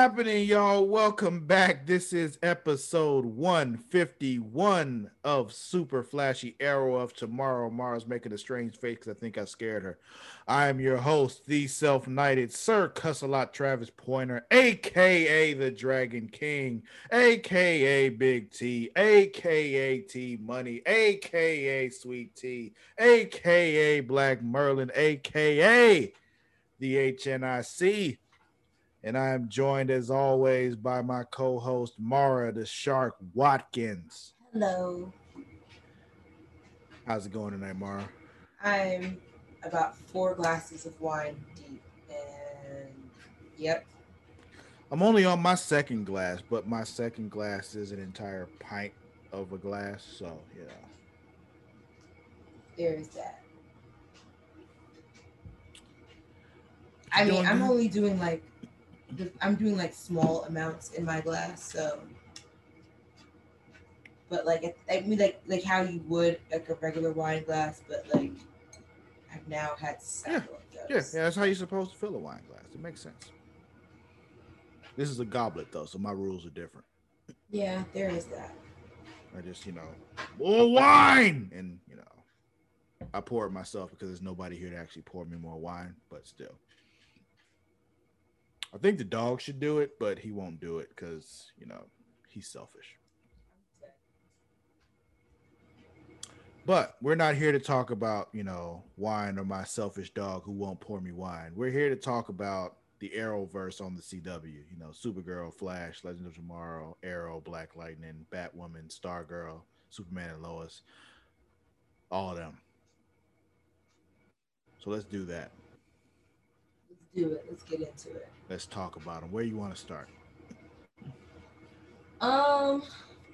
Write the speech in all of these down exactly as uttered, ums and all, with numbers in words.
happening, y'all? Welcome back. This is episode one fifty-one of Super Flashy Arrow of Tomorrow. Mara's making a strange face because I think I scared her. I am your host, the self-knighted Sir Cussalot Travis Pointer, aka the Dragon King, aka Big T, aka T Money, aka Sweet T, aka Black Merlin, aka the H N I C. And I am joined as always by my co-host Mara the Shark Watkins. Hello. How's it going tonight, Mara? I'm about four glasses of wine deep, and yep. I'm only on my second glass, but my second glass is an entire pint of a glass, so yeah. There's that. I mean, I'm only doing like I'm doing like small amounts in my glass, so. But like, I mean, like like how you would like a regular wine glass, but like I've now had several yeah. of those. Yeah, yeah, that's how you're supposed to fill a wine glass. It makes sense. This is a goblet though, so my rules are different. Yeah, there is that. I just, you know, more wine, and you know, I pour it myself because there's nobody here to actually pour me more wine, but still. I think the dog should do it, but he won't do it because, you know, he's selfish. But we're not here to talk about, you know, wine or my selfish dog who won't pour me wine. We're here to talk about the Arrowverse on the C W. You know, Supergirl, Flash, Legends of Tomorrow, Arrow, Black Lightning, Batwoman, Stargirl, Superman and Lois. All of them. So let's do that. Do it. Let's get into it. Let's talk about them. Where you want to start? Um,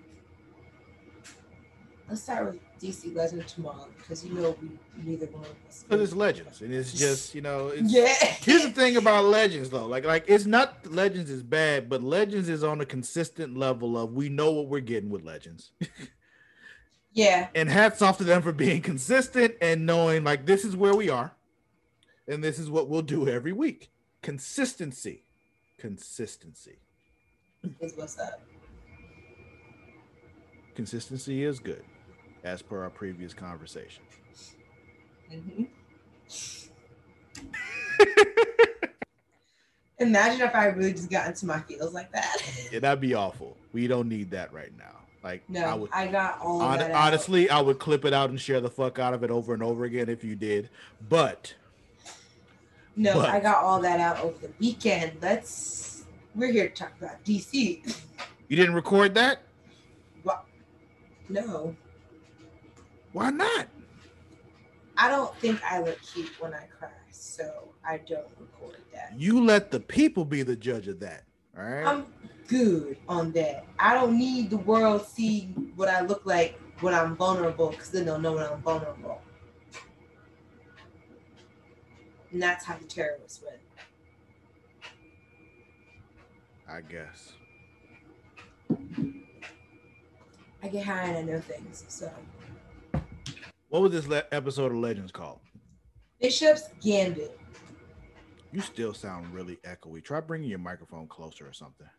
let's start with D C Legends of Tomorrow because you know we neither one of us. Because it's Legends, and it's just you know. It's, yeah. Here's the thing about Legends, though. Like, like it's not Legends is bad, but Legends is on a consistent level of we know what we're getting with Legends. Yeah. And hats off to them for being consistent and knowing like this is where we are. And this is what we'll do every week. Consistency. Consistency. Is what's up. Consistency is good, as per our previous conversation. Mm-hmm. Imagine if I really just got into my feels like that. Yeah, that'd be awful. We don't need that right now. Like, no, I, would, I got all on, that honestly, out. I would clip it out and share the fuck out of it over and over again if you did. But... No, but, I got all that out over the weekend. Let's. We're here to talk about D C. You didn't record that? What? No. Why not? I don't think I look cute when I cry, so I don't record that. You let the people be the judge of that, all right? I'm good on that. I don't need the world to see what I look like when I'm vulnerable, because then they'll know when I'm vulnerable. And that's how the terrorists win. I guess. I get high and I know things, so. What was this le- episode of Legends called? Bishop's Gambit. You still sound really echoey. Try bringing your microphone closer or something.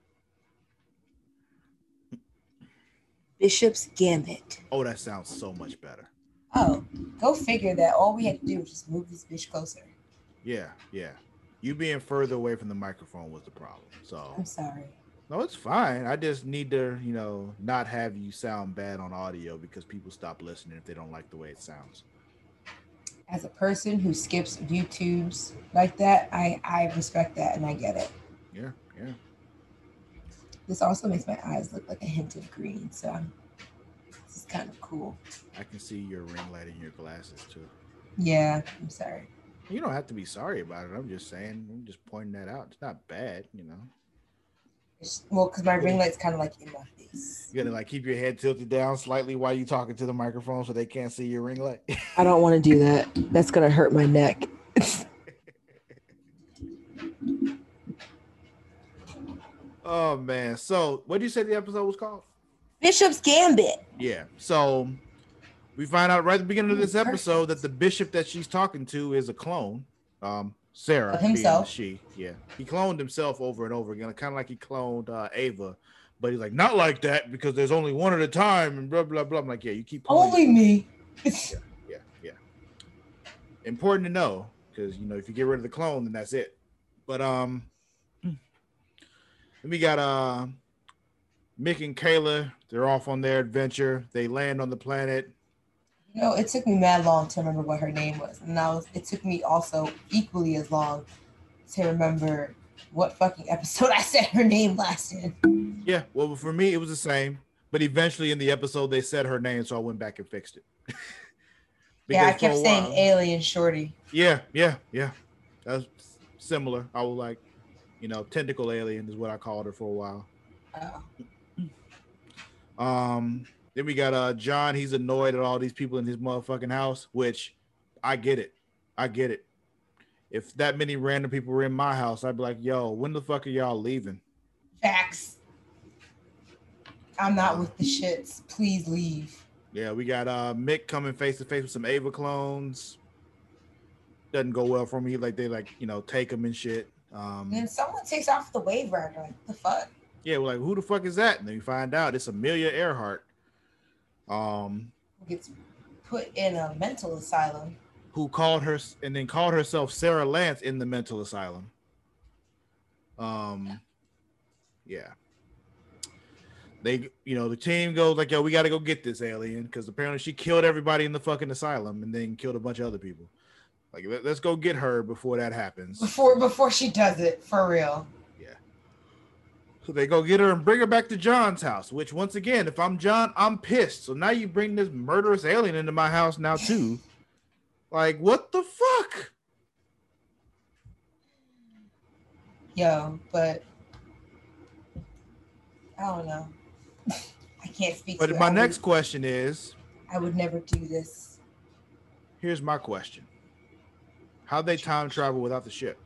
Bishop's Gambit. Oh, that sounds so much better. Oh, go figure that all we had to do was just move this bitch closer. Yeah, yeah. You being further away from the microphone was the problem. So I'm sorry. No, it's fine. I just need to, you know, not have you sound bad on audio because people stop listening if they don't like the way it sounds. As a person who skips YouTubes like that, I, I respect that and I get it. Yeah, yeah. This also makes my eyes look like a hint of green, so I'm, this is kind of cool. I can see your ring light in your glasses too. Yeah, I'm sorry. You don't have to be sorry about it. I'm just saying, I'm just pointing that out. It's not bad, you know. It's, well, because my ring light's kind of like in my face. You gotta like keep your head tilted down slightly while you talking to the microphone so they can't see your ring light. I don't want to do that. That's gonna hurt my neck. Oh man! So, what did you say the episode was called? Bishop's Gambit. Yeah. So we find out right at the beginning of this episode that the bishop that she's talking to is a clone. Um, Sarah Of being the himself. she. Yeah, he cloned himself over and over again, kind of like he cloned uh, Ava, but he's like, not like that because there's only one at a time and blah blah blah. I'm like, yeah, you keep cloning Only me. yeah, yeah, yeah. Important to know because you know if you get rid of the clone, then that's it. But um, then we got uh Mick and Kayla. They're off on their adventure. They land on the planet. You know, it took me mad long to remember what her name was, and now it took me also equally as long to remember what fucking episode I said her name last in. Yeah, well, for me, it was the same. But eventually in the episode, they said her name, so I went back and fixed it. Yeah, I Because for kept a saying while, Alien Shorty. yeah, yeah, yeah. That's similar. I was like, you know, tentacle alien is what I called her for a while. Oh. Um, then we got uh John. He's annoyed at all these people in his motherfucking house, which I get it. I get it. If that many random people were in my house, I'd be like, yo, when the fuck are y'all leaving? Facts. I'm not Uh, with the shits. Please leave. Yeah, we got uh Mick coming face to face with some Ava clones. Doesn't go well for me. Like they like, you know, take them and shit. Um And then someone takes off the wave rider. Like, the fuck? Yeah, we're like, who the fuck is that? And then we find out it's Amelia Earhart. Um Gets put in a mental asylum. Who called her and then called herself Sarah Lance in the mental asylum. Um yeah. They, you know, the team goes like, yo, we got to go get this alien because apparently she killed everybody in the fucking asylum and then killed a bunch of other people. Like, let, let's go get her before that happens. Before before she does it, for real. Yeah. So they go get her and bring her back to John's house, which once again, if I'm John, I'm pissed. So now you bring this murderous alien into my house now too. Like, what the fuck? Yo, but I don't know. I can't speak. But to my it. next would, question is, I would never do this. Here's my question. How'd they time travel without the ship?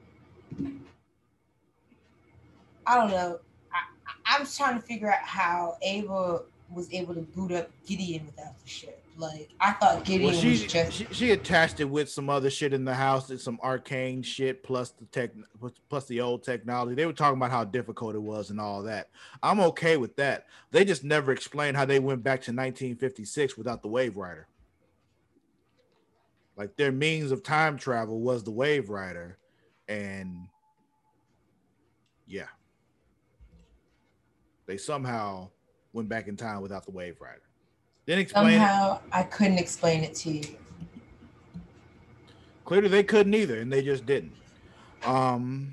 I don't know. I, I'm trying to figure out how Ava was able to boot up Gideon without the ship. Like, I thought Gideon well, she, was just... She, she attached it with some other shit in the house, and some arcane shit, plus the tech, plus the old technology. They were talking about how difficult it was and all that. I'm okay with that. They just never explained how they went back to nineteen fifty-six without the Wave Rider. Like, their means of time travel was the Wave Rider, and yeah, they somehow went back in time without the Wave Rider. Didn't explain Somehow, it. I couldn't explain it to you. Clearly, they couldn't either, and they just didn't. Um,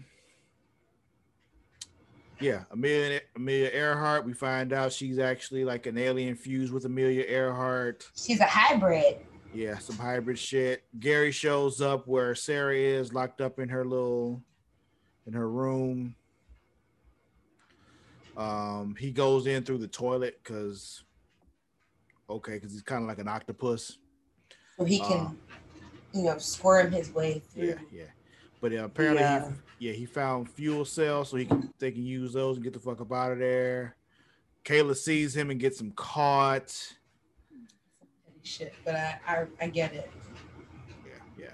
yeah, Amelia, Amelia Earhart. We find out she's actually like an alien fused with Amelia Earhart. She's a hybrid. Yeah, some hybrid shit. Gary shows up where Sarah is locked up in her little, in her room. Um, he goes in through the toilet because, okay, because he's kind of like an octopus. So he can, uh, you know, squirm his way through. Yeah, yeah. But uh, apparently, yeah. He, yeah, he found fuel cells so he can they can use those and get the fuck up out of there. Kayla sees him and gets him caught. Shit, but I, I I get it. Yeah, yeah.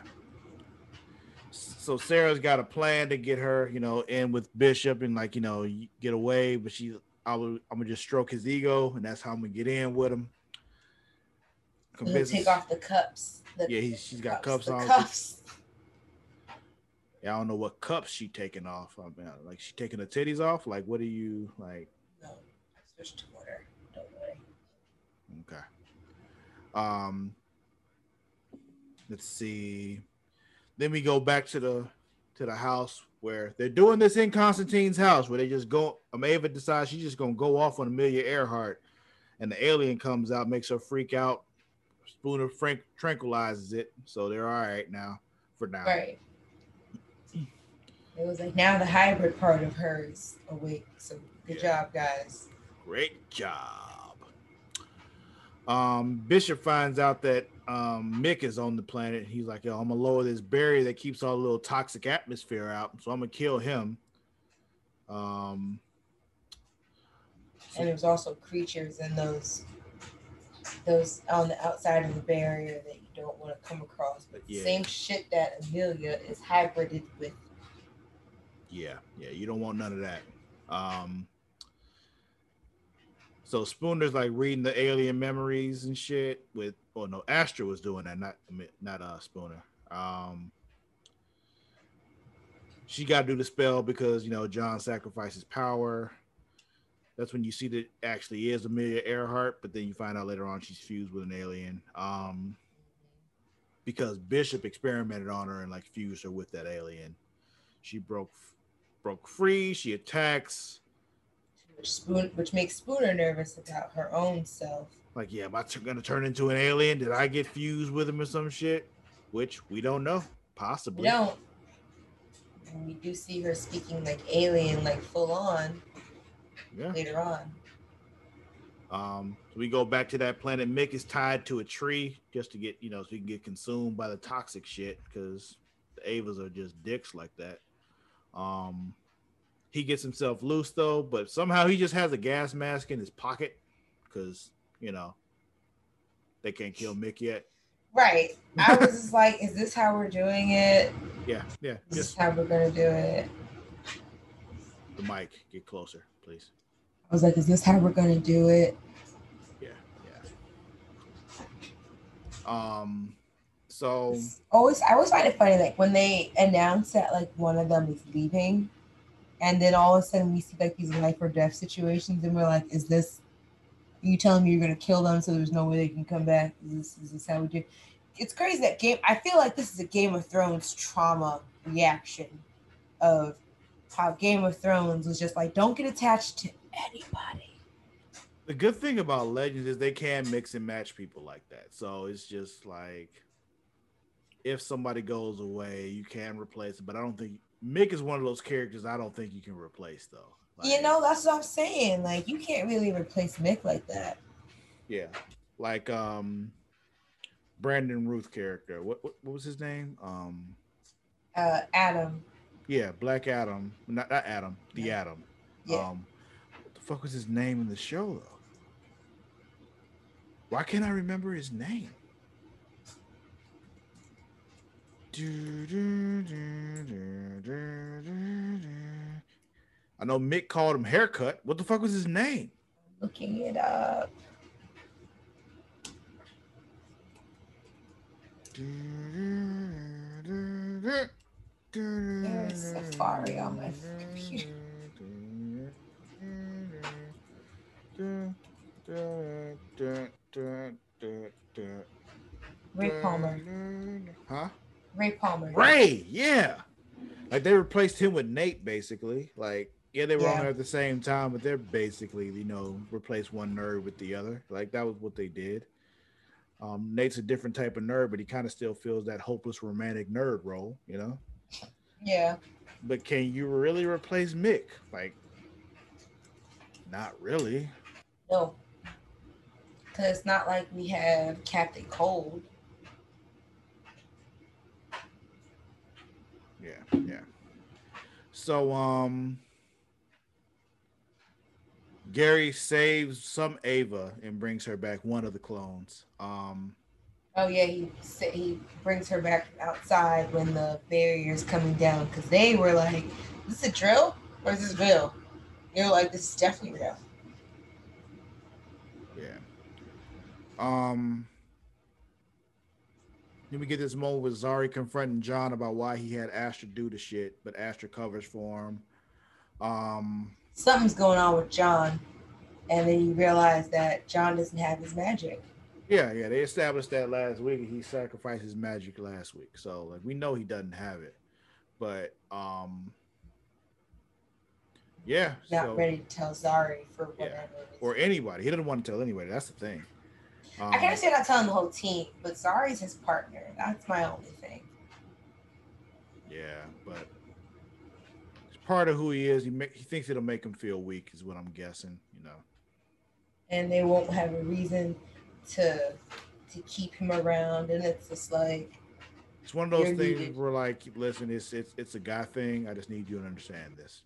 So Sarah's got a plan to get her, you know, in with Bishop and like, you know, get away. But she, I will, I'm gonna just stroke his ego, and that's how I'm gonna get in with him. Convince take off the cups. The, yeah, he, she's got cups, cups on. Cups. Yeah, I don't know what cups she taking off. I mean, like she taking the titties off. Like, what are you like? No, I switched to order. Don't worry. Okay. Um, let's see. Then we go back to the to the house where they're doing this in Constantine's house, where they just go. Ava decides she's just gonna go off on Amelia Earhart, and the alien comes out, makes her freak out. Spooner Frank tranquilizes it, so they're all right now for now. Right. It was like now the hybrid part of her is awake. So good yeah. job, guys. Great job. Um, Bishop finds out that um, Mick is on the planet. He's like, yo, I'm gonna lower this barrier that keeps all the little toxic atmosphere out. So I'm gonna kill him. Um, and there's also creatures in those those on the outside of the barrier that don't want to come across. But yeah. same shit that Amelia is hybrided with. Yeah, yeah, you don't want none of that. Um, so Spooner's like reading the alien memories and shit with, oh no, Astra was doing that, not not uh Spooner. Um, she got to do the spell because you know John sacrifices power. That's when you see that actually is Amelia Earhart, but then you find out later on she's fused with an alien. Um, because Bishop experimented on her and like fused her with that alien. She broke broke free. She attacks. Which, Spoon, which makes Spooner nervous about her own self. Like, yeah, am I t- gonna turn into an alien? Did I get fused with him or some shit? Which we don't know. Possibly. We don't. And we do see her speaking like alien, like full on. Yeah. Later on. Um, so we go back to that planet. Mick is tied to a tree just to get, you know, so he can get consumed by the toxic shit because the Avas are just dicks like that. Um, he gets himself loose though, but somehow he just has a gas mask in his pocket because, you know, they can't kill Mick yet. Right. I was just like, is this how we're doing it? Yeah, yeah. Is just, this how we're going to do it? The mic, get closer, please. I was like, is this how we're going to do it? Yeah, yeah. Um, so. It's always, I always find it funny, like when they announce that like one of them is leaving, and then all of a sudden we see like these life or death situations, and we're like, is this, are you telling me you're going to kill them so there's no way they can come back? Is this, is this how we do? It's crazy that game. I feel like this is a Game of Thrones trauma reaction of how Game of Thrones was just like, don't get attached to anybody. The good thing about Legends is they can mix and match people like that. So it's just like, if somebody goes away, you can replace it. But I don't think Mick is one of those characters I don't think you can replace though. Like, you know, that's what I'm saying. Like, you can't really replace Mick like that. Yeah, like um, Brandon Routh character. What what, what was his name? Um, uh, Adam. Yeah, Black Adam. Not not Adam. The yeah. Atom. Yeah. Um, what the fuck was his name in the show though? Why can't I remember his name? I know Mick called him Haircut. What the fuck was his name? Looking it up. There's Safari on my computer. Ray Palmer. Huh? Ray Palmer. Ray, yeah. Like they replaced him with Nate, basically. Like, yeah, they were yeah. on there at the same time, but they're basically, you know, replace one nerd with the other. Like that was what they did. Um, Nate's a different type of nerd, but he kind of still feels that hopeless romantic nerd role, you know? Yeah. But can you really replace Mick? Like, not really. No. Because it's not like we have Captain Cold. Yeah, yeah. So, um, Gary saves some Ava and brings her back, one of the clones. Um, oh yeah, he he brings her back outside when the barrier's coming down because they were like, "Is this a drill or is this real?" They were like, "This is definitely real." Yeah. Um. Then we get this moment with Zari confronting John about why he had Astra do the shit, but Astra covers for him. Um, Something's going on with John, and then you realize that John doesn't have his magic. Yeah, yeah, they established that last week. He sacrificed his magic last week, so like we know he doesn't have it. But um, yeah, not so, ready to tell Zari for whatever. Yeah. Or anybody. He doesn't want to tell anybody. That's the thing. Um, I can't say not telling the whole team, but Zari's his partner. That's my only thing. Yeah, but it's part of who he is. He make, he thinks it'll make him feel weak, is what I'm guessing. You know. And they won't have a reason to to keep him around, and it's just like it's one of those things needed. Where like, listen, it's it's it's a guy thing. I just need you to understand this.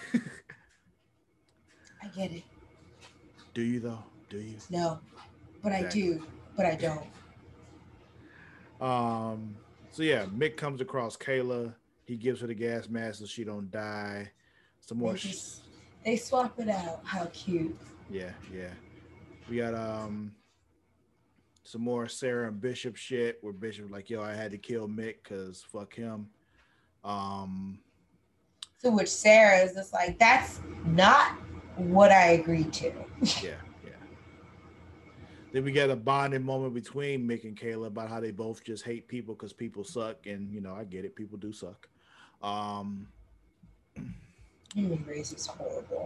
I get it. Do you though? Do you? No. But exactly. I do, but I don't. Um, so yeah, Mick comes across Kayla. He gives her the gas mask so she don't die. Some more. They Sh- just they swap it out. How cute. yeah, yeah. We got um some more Sarah and Bishop shit where Bishop like, yo, I had to kill Mick because fuck him. Um, To which Sarah is just like, that's not what I agreed to. yeah, yeah. Then we get a bonding moment between Mick and Kayla about how they both just hate people because people suck, and you know I get it, people do suck. Um, Human race is horrible.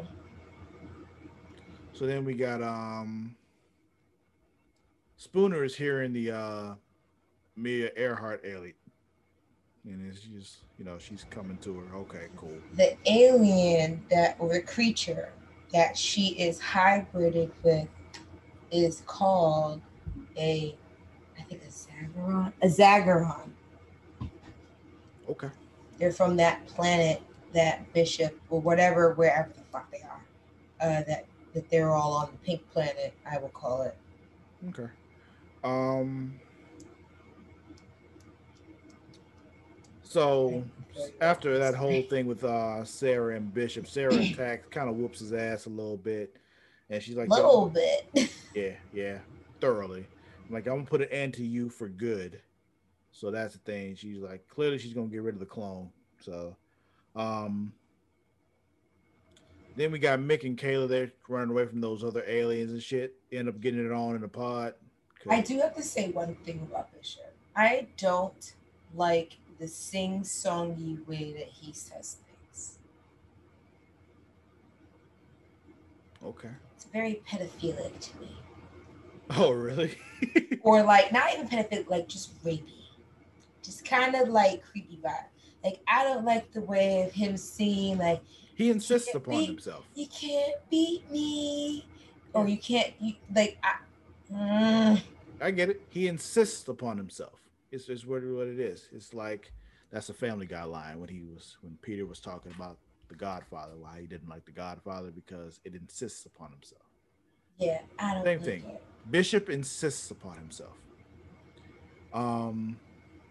so then we got um Spooner is hearing the uh Mia Earhart alien, and it's just you know she's coming to her. Okay, cool. The alien that, or the creature that she is hybrided with is called a, I think a Zagreon. A Zagreon. Okay. They're from that planet that Bishop or whatever, wherever the fuck they are. Uh, that that they're all on the pink planet, I will call it. Okay. Um. So after that whole thing with uh Sarah and Bishop, Sarah attacks, kind of whoops his ass a little bit, and she's like, "Yo, Little bit. yeah, yeah, thoroughly." I'm like, "I'm gonna put an end to you for good." So that's the thing. She's like, clearly she's gonna get rid of the clone. So, um, then we got Mick and Kayla there running away from those other aliens and shit. End up getting it on in a pod. I do have to say one thing about Bishop. I don't like the sing-songy way that he says things. Okay. It's very pedophilic to me. Oh, really? Or like, not even pedophilic, like just rapey. Just kind of like creepy vibe. Like, I don't like the way of him singing, like, he insists upon beat, himself. You can't beat me. Yeah. Or you can't, you, like, I, mm. I get it. He insists upon himself. It's just what, what it is. It's like, that's a Family Guy line when he was, when Peter was talking about the Godfather, why he didn't like the Godfather, because it insists upon himself. Yeah, I don't Same like thing. It. Bishop insists upon himself. Um,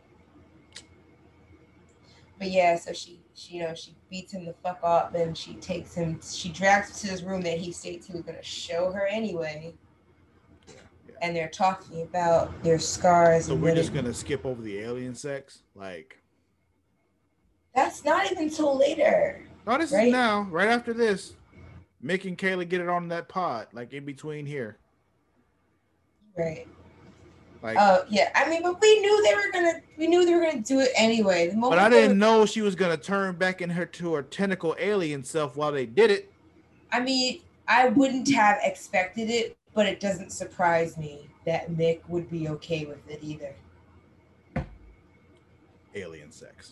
But yeah, so she, she, you know, she beats him the fuck up, and she takes him, she drags him to this room that he states he was going to show her anyway. Yeah, yeah. And they're talking about their scars. So and we're just it, going to skip over the alien sex? Like, that's not even till later. no, this right? is now, right after this. Mick and Kayla get it on that pod, like in between here. Right. Like, oh uh, yeah, I mean, but we knew they were gonna. We knew they were gonna do it anyway. The but I didn't were, know she was gonna turn back in her to her tentacle alien self while they did it. I mean, I wouldn't have expected it, but it doesn't surprise me that Mick would be okay with it either. Alien sex.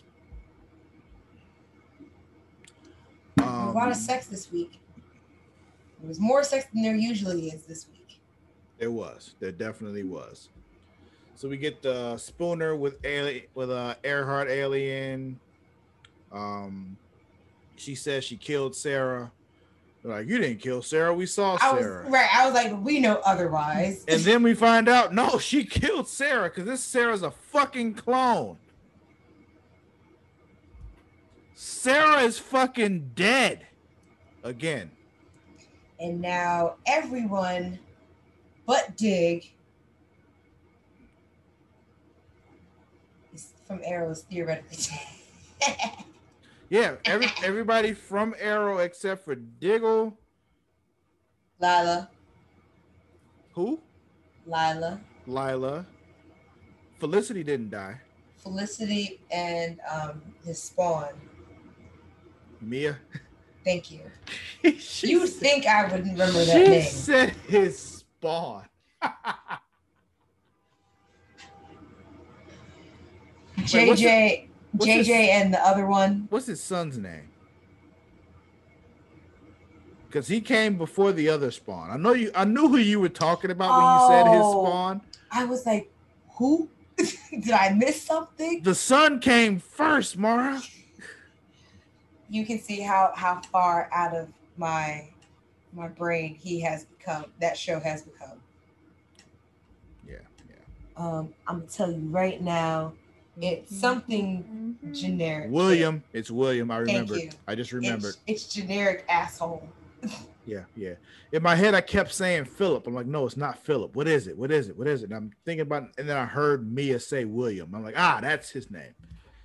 Um, a lot of sex this week. There was more sex than there usually is this week. There was. There definitely was. So we get the Spooner with alien with a uh, Earhart alien. Um, she says she killed Sarah. They're like, you didn't kill Sarah. We saw I Sarah. Was, right. I was like, we know otherwise. And then we find out, no, she killed Sarah because this Sarah's a fucking clone. Sarah is fucking dead again. And now everyone but Dig is from Arrow's theoretically dead. Yeah, every everybody from Arrow except for Diggle. Lila. Who? Lila. Lila. Felicity didn't die. Felicity and um, his spawn. Mia. Thank you. You would think I would remember that she name. She said his spawn. J J, Wait, J J, his, and the other one. What's his son's name? Because he came before the other spawn. I know you. I knew who you were talking about when oh, you said his spawn. I was like, who? Did I miss something? The son came first, Mara. You can see how how far out of my my brain he has become. That show has become. Yeah, yeah. Um, I'm gonna tell you right now, it's something generic. William. Kid. It's William. I Thank remembered. you. I just remembered. It's, it's generic asshole. Yeah, yeah. In my head, I kept saying Philip. I'm like, no, it's not Philip. What is it? What is it? What is it? And I'm thinking about it, and then I heard Mia say William. I'm like, ah, that's his name.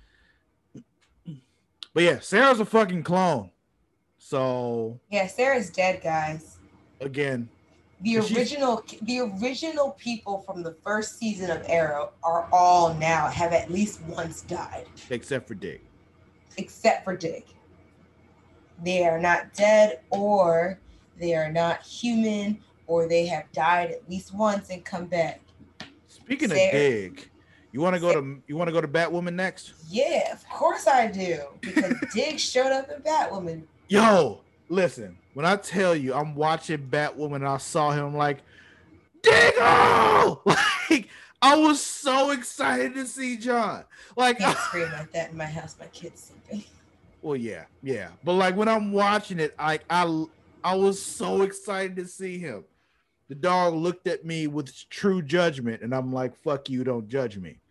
But yeah, Sarah's a fucking clone. So yeah, Sarah's dead, guys. Again, the original, she's... the original people from the first season of Arrow are all now have at least once died, except for Dick. Except for Dick. They are not dead, or they are not human, or they have died at least once and come back. Speaking Sarah, of Dig, you want to go to you want to go to Batwoman next? Yeah, of course I do, because Dig showed up in Batwoman. Yo, listen, when I tell you I'm watching Batwoman and I saw him, I'm like, Diggle! Like, I was so excited to see John. Like, I can't scream like that in my house. My kid's sleeping. Well, yeah, yeah. But like when I'm watching it, I I I was so excited to see him. The dog looked at me with true judgment, and I'm like, fuck you, don't judge me.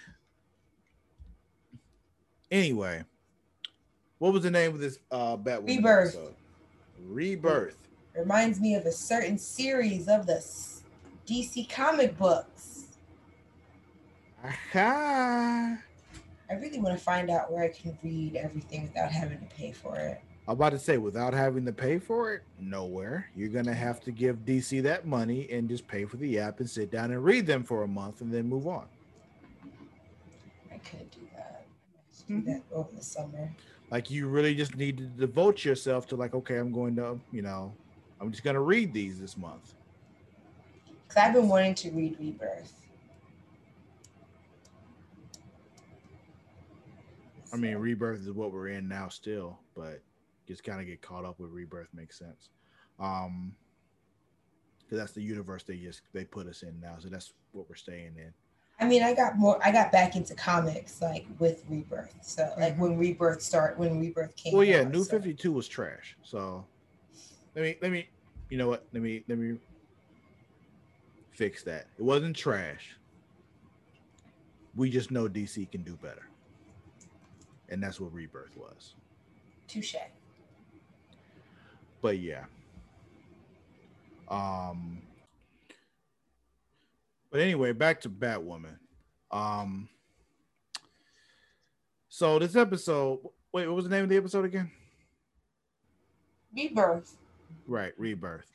Anyway, what was the name of this uh Batwoman Rebirth. episode? Rebirth. It reminds me of a certain series of the D C comic books. Aha. I really want to find out where I can read everything without having to pay for it. I'm about to say, without having to pay for it, nowhere. You're going to have to give D C that money and just pay for the app and sit down and read them for a month and then move on. I could do that. I could do mm-hmm. that over the summer. Like, you really just need to devote yourself to, like, okay, I'm going to, you know, I'm just going to read these this month. Because I've been wanting to read Rebirth. I mean, Rebirth is what we're in now still, but just kind of get caught up with Rebirth makes sense. Um, because that's the universe they just they put us in now, so that's what we're staying in. I mean, I got more. I got back into comics like with Rebirth. So like when Rebirth start, when Rebirth came. Well, yeah, out, New so. fifty-two was trash. So let me let me, you know what? Let me let me fix that. It wasn't trash. We just know D C can do better. And that's what Rebirth was. Touche. But yeah. Um. But anyway, back to Batwoman. Um. So this episode, wait, what was the name of the episode again? Rebirth. Right, Rebirth.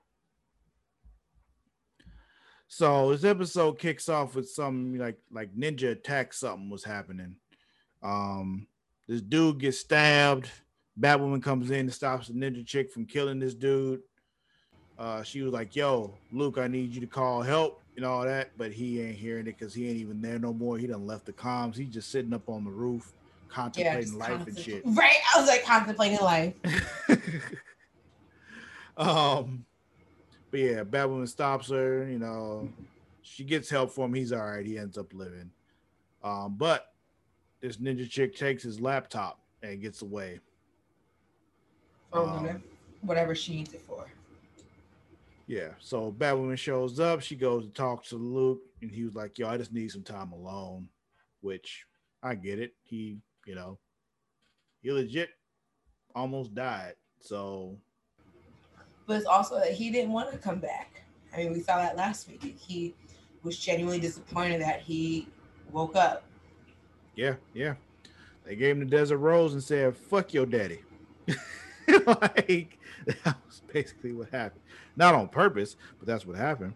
So this episode kicks off with some like like ninja attack something was happening. Um, this dude gets stabbed. Batwoman comes in and stops the ninja chick from killing this dude. Uh, she was like, yo, Luke, I need you to call help and all that. But he ain't hearing it because he ain't even there no more. He done left the comms. He's just sitting up on the roof contemplating yeah, life and shit. Right. I was like contemplating life. um, But yeah, Batwoman stops her. You know, she gets help for him. He's all right. He ends up living. Um, but this ninja chick takes his laptop and gets away. For um, whatever she needs it for. Yeah. So Batwoman shows up. She goes to talk to Luke, and he was like, "Yo, I just need some time alone," which I get it. He, you know, he legit almost died. So. But it's also that he didn't want to come back. I mean, we saw that last week. He was genuinely disappointed that he woke up. Yeah, yeah. They gave him the Desert Rose and said, fuck your daddy. Like, that was basically what happened. Not on purpose, but that's what happened.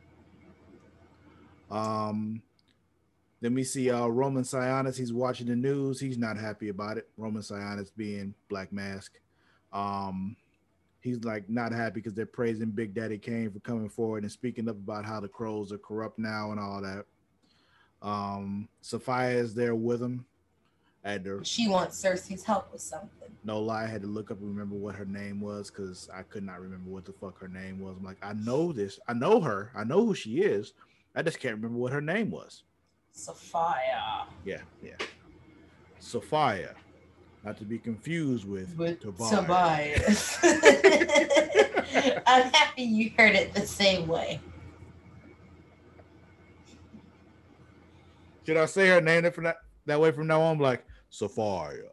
Um, then we see uh, Roman Sionis. He's watching the news. He's not happy about it. Roman Sionis being Black Mask. Um, he's like not happy because they're praising Big Daddy Kane for coming forward and speaking up about how the Crows are corrupt now and all that. Um, Sophia is there with him. I had to, she wants Cersei's help with something. No lie, I had to look up and remember what her name was because I could not remember what the fuck her name was. I'm like, I know this. I know her. I know who she is. I just can't remember what her name was. Sophia. Yeah, yeah. Sophia. Not to be confused with, with Tobias. Tobias. I'm happy you heard it the same way. Should I say her name from that, that way from now on? Like Sapphire.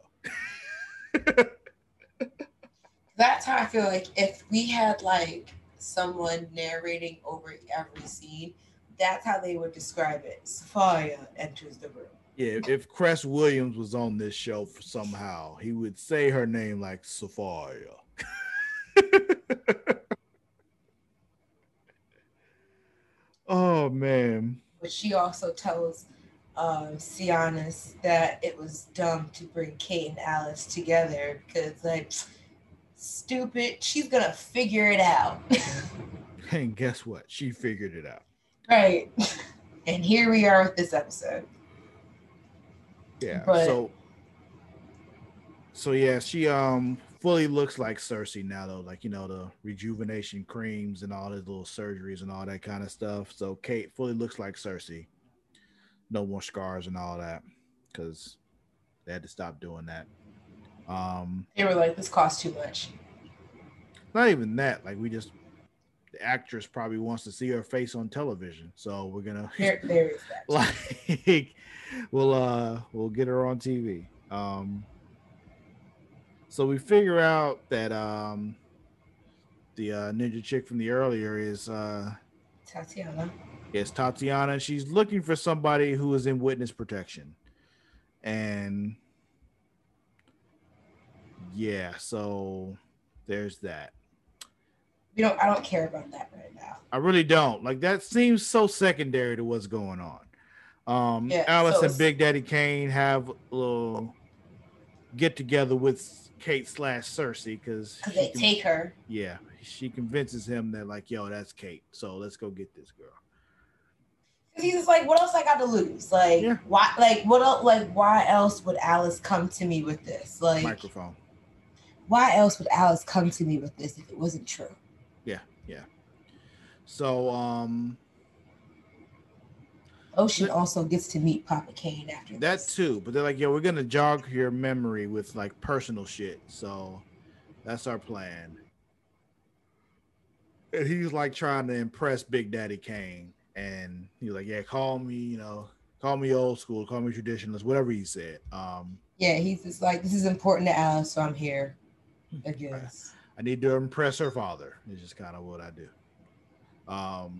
That's how I feel like if we had like someone narrating over every scene, that's how they would describe it. Sophia enters the room. Yeah, if Cress Williams was on this show for somehow, he would say her name like Sapphire. Oh man. But she also tells uh, Cianis that it was dumb to bring Kate and Alice together because, like, stupid, she's gonna figure it out. And guess what? She figured it out. Right. And here we are with this episode. Yeah. But, so so yeah, she um fully looks like Cersei now though, like you know, the rejuvenation creams and all those little surgeries and all that kind of stuff. So Kate fully looks like Cersei. No more scars and all that. Because they had to stop doing that. Um they were like, this costs too much. Not even that. Like we just the actress probably wants to see her face on television. So we're gonna there, there is that. Like we'll uh we'll get her on T V. Um so we figure out that um the uh, ninja chick from the earlier is uh Tatiana. Yes, Tatiana. She's looking for somebody who is in witness protection. And yeah, so there's that. You know, I don't care about that right now. I really don't. Like that seems so secondary to what's going on. Um, yeah, Alice so and Big Daddy Kane have a little get together with Kate slash Cersei because they can, take her. Yeah, she convinces him that like, yo, that's Kate. So let's go get this girl. He's just like, what else I got to lose? Like, yeah. why? Like, what else? Like, why else would Alice come to me with this? Like, microphone. Why else would Alice come to me with this if it wasn't true? Yeah, yeah. So, um, Ocean also gets to meet Papa Kane after that this. too. But they're like, yo, we're gonna jog your memory with like personal shit. So that's our plan. And he's like trying to impress Big Daddy Kane. And he was like, yeah, call me, you know, call me old school, call me traditionalist, whatever he said. Um, yeah, he's just like, this is important to Alice, so I'm here, I guess. I, I need to impress her father. It's just kind of what I do. Um,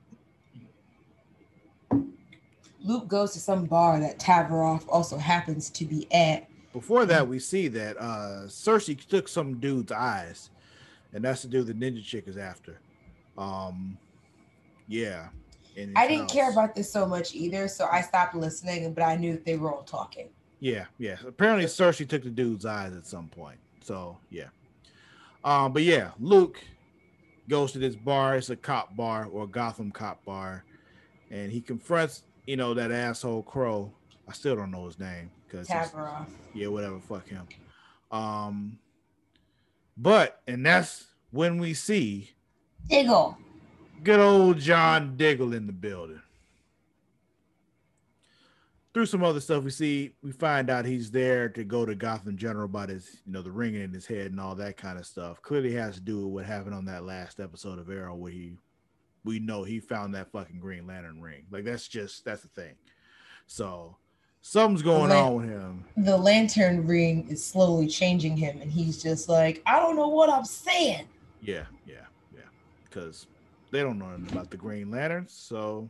Luke goes to some bar that Tavaroff also happens to be at. Before that, we see that uh, Cersei took some dude's eyes, and that's the dude the ninja chick is after. Um, yeah. I didn't house. care about this so much either, so I stopped listening, but I knew that they were all talking. Yeah, yeah. Apparently Cersei took the dude's eyes at some point. So, yeah. Um, but yeah, Luke goes to this bar. It's a cop bar or a Gotham cop bar. And he confronts, you know, that asshole Crow. I still don't know his name. Tavaroff. Yeah, whatever. Fuck him. Um, but, and that's when we see Diggle. Good old John Diggle in the building. Through some other stuff we see, we find out he's there to go to Gotham General about his, you know, the ring in his head and all that kind of stuff. Clearly has to do with what happened on that last episode of Arrow where he, we know he found that fucking Green Lantern ring. Like that's just, that's the thing. So something's going lan- on with him. The Lantern ring is slowly changing him and he's just like, I don't know what I'm saying. Yeah, yeah, yeah. Because they don't know anything about the Green Lanterns, so.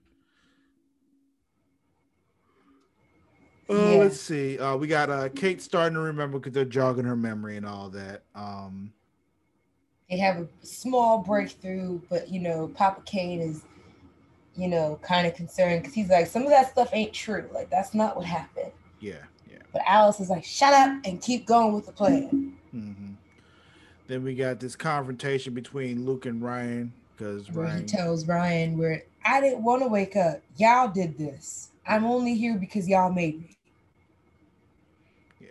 Oh, yeah. Let's see. Uh, we got uh, Kate starting to remember because they're jogging her memory and all that. Um, they have a small breakthrough, but you know, Papa Kane is, you know, kind of concerned because he's like, some of that stuff ain't true. Like that's not what happened. Yeah, yeah. But Alice is like, shut up and keep going with the plan. Mm-hmm. Then we got this confrontation between Luke and Ryan. Because Ryan... he tells Ryan, where I didn't want to wake up. Y'all did this. I'm only here because y'all made me. Yeah.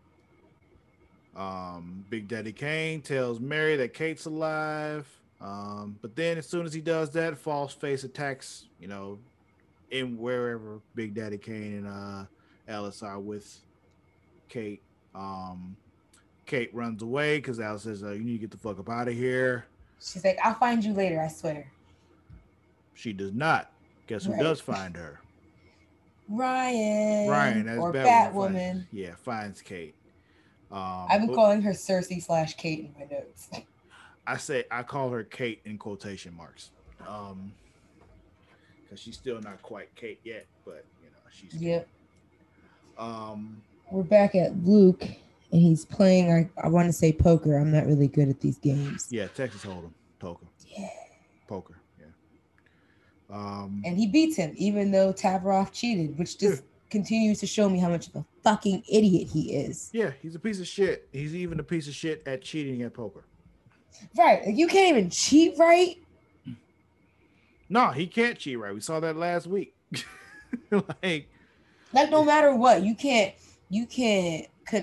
Um, Big Daddy Kane tells Mary that Kate's alive. Um, but then as soon as he does that, False Face attacks, you know, in wherever Big Daddy Kane and uh, Alice are with Kate. Um, Kate runs away because Alice says, uh, you need to get the fuck up out of here. She's like, I'll find you later, I swear. She does not. Guess who right. does find her? Ryan, Ryan as or Batwoman. Batwoman. Finds, yeah, finds Kate. Um, I've been but calling her Cersei slash Kate in my notes. I say I call her Kate in quotation marks. Um, because she's still not quite Kate yet, but you know she's Kate. Yep. Um, We're back at Luke, and he's playing. I, I want to say poker. I'm not really good at these games. yeah, Texas Hold'em, poker. Yeah. Poker. Yeah. Um, and he beats him, even though Tavaroff cheated, which just yeah. continues to show me how much of a fucking idiot he is. Yeah, he's a piece of shit. He's even a piece of shit at cheating at poker. Right. Like, you can't even cheat right. No, he can't cheat right. We saw that last week. like, like no matter what, you can't, you can't, could,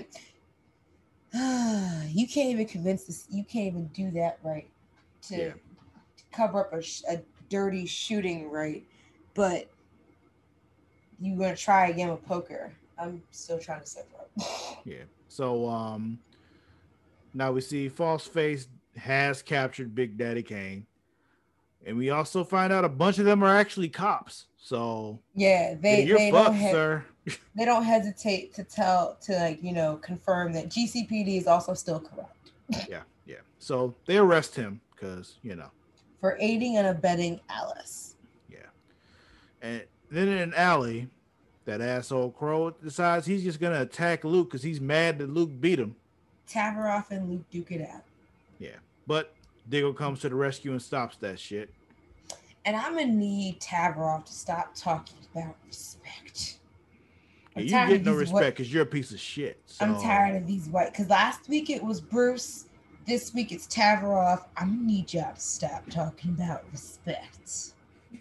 you can't even convince this, you can't even do that right to, yeah. to cover up a, a dirty shooting right, but you're gonna try again with poker. I'm still trying to set up. yeah. So um, now we see False Face has captured Big Daddy Kane. And we also find out a bunch of them are actually cops. So yeah, they yeah, you're they fucked, don't he- sir. they don't hesitate to tell to like you know confirm that G C P D is also still corrupt. yeah, yeah. So they arrest him because you know for aiding and abetting Alice. Yeah, and then in an alley, that asshole Crow decides he's just gonna attack Luke because he's mad that Luke beat him. Tavaroff and Luke duke it out. Yeah, but Diggle comes to the rescue and stops that shit. And I'm gonna need Tavaroff to stop talking about respect. Yeah, you get no respect because you're a piece of shit. So. I'm tired of these white. Because last week it was Bruce. This week it's Tavaroff. I'm gonna need y'all to stop talking about respect.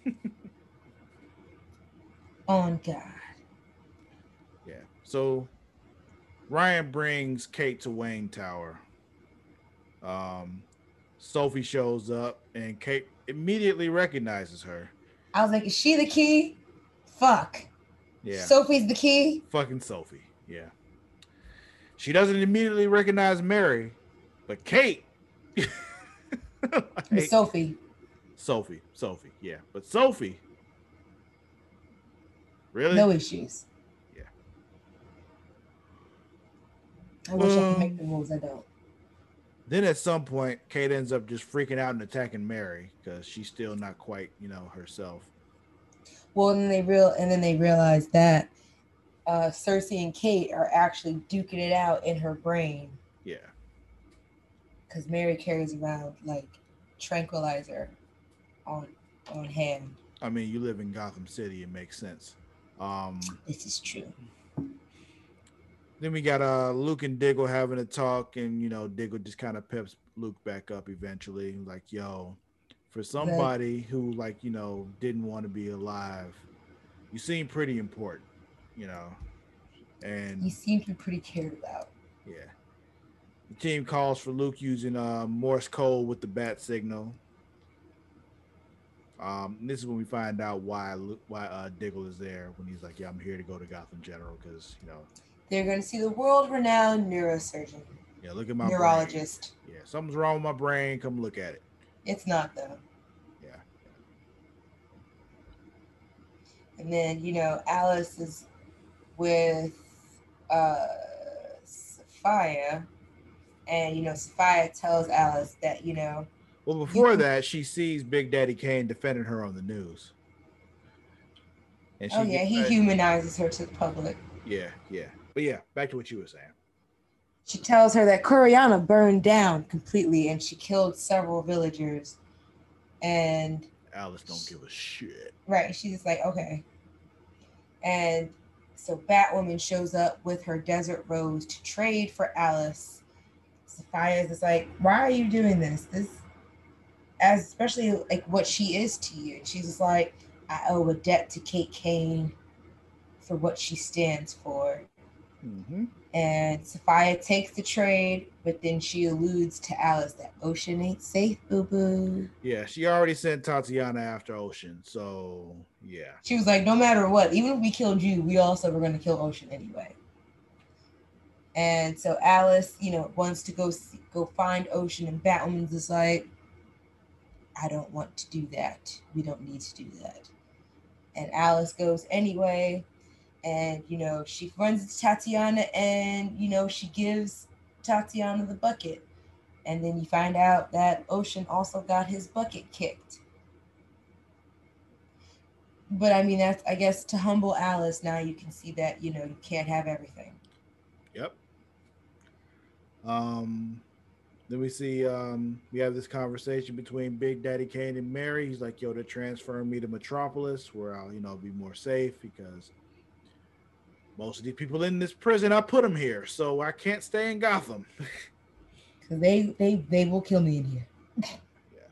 On God. Yeah. So Ryan brings Kate to Wayne Tower. Um. Sophie shows up and Kate immediately recognizes her. I was like, is she the key? Fuck. Yeah. Sophie's the key? Fucking Sophie. Yeah. She doesn't immediately recognize Mary, but Kate. like, Sophie. Sophie. Sophie. Yeah. But Sophie. Really? No issues. Yeah. I wish um, I could make the rules. I don't. Then at some point, Kate ends up just freaking out and attacking Mary because she's still not quite, you know, herself. Well, and then they real and then they realize that uh, Cersei and Kate are actually duking it out in her brain. Yeah. Because Mary carries around like tranquilizer on on hand. I mean, you live in Gotham City; it makes sense. Um, this is true. Then we got uh Luke and Diggle having a talk, and you know Diggle just kind of peps Luke back up eventually, like, yo, for somebody that, who like you know didn't want to be alive, you seem pretty important, you know, and you seem to be pretty cared about. Yeah. The team calls for Luke using uh Morse code with the bat signal. Um, this is when we find out why Luke, why uh Diggle is there when he's like, yeah, I'm here to go to Gotham General because you know. They're going to see the world-renowned neurosurgeon. Yeah, look at my neurologist. Brain. Yeah, something's wrong with my brain. Come look at it. It's not though. Yeah. And then you know Alice is with uh, Sophia, and you know Sophia tells Alice that you know. Well, before you, that, she sees Big Daddy Kane defending her on the news. And she oh yeah, he humanizes her to the public. Yeah, yeah. But yeah, back to what you were saying. She tells her that Coryana burned down completely and she killed several villagers. And Alice don't give a shit. Right. She's just like, okay. And so Batwoman shows up with her Desert Rose to trade for Alice. Sophia's just like, why are you doing this? This, as especially like what she is to you. And she's just like, I owe a debt to Kate Kane for what she stands for. Mm-hmm. And Sophia takes the trade, but then she alludes to Alice that Ocean ain't safe, boo-boo. Yeah, she already sent Tatiana after Ocean, so yeah. She was like, no matter what, even if we killed you, we also were going to kill Ocean anyway. And so Alice, you know, wants to go see, go find Ocean, and Batwoman's just like, I don't want to do that. We don't need to do that. And Alice goes anyway. And, you know, she runs into Tatiana and, you know, she gives Tatiana the bucket. And then you find out that Ocean also got his bucket kicked. But I mean, that's, I guess, to humble Alice, now you can see that, you know, you can't have everything. Yep. Um, then we see um we have this conversation between Big Daddy Kane and Mary. He's like, yo, they're transferring me to Metropolis where I'll, you know, be more safe because most of these people in this prison, I put them here, so I can't stay in Gotham. Because they, they, they will kill me in here. Yeah.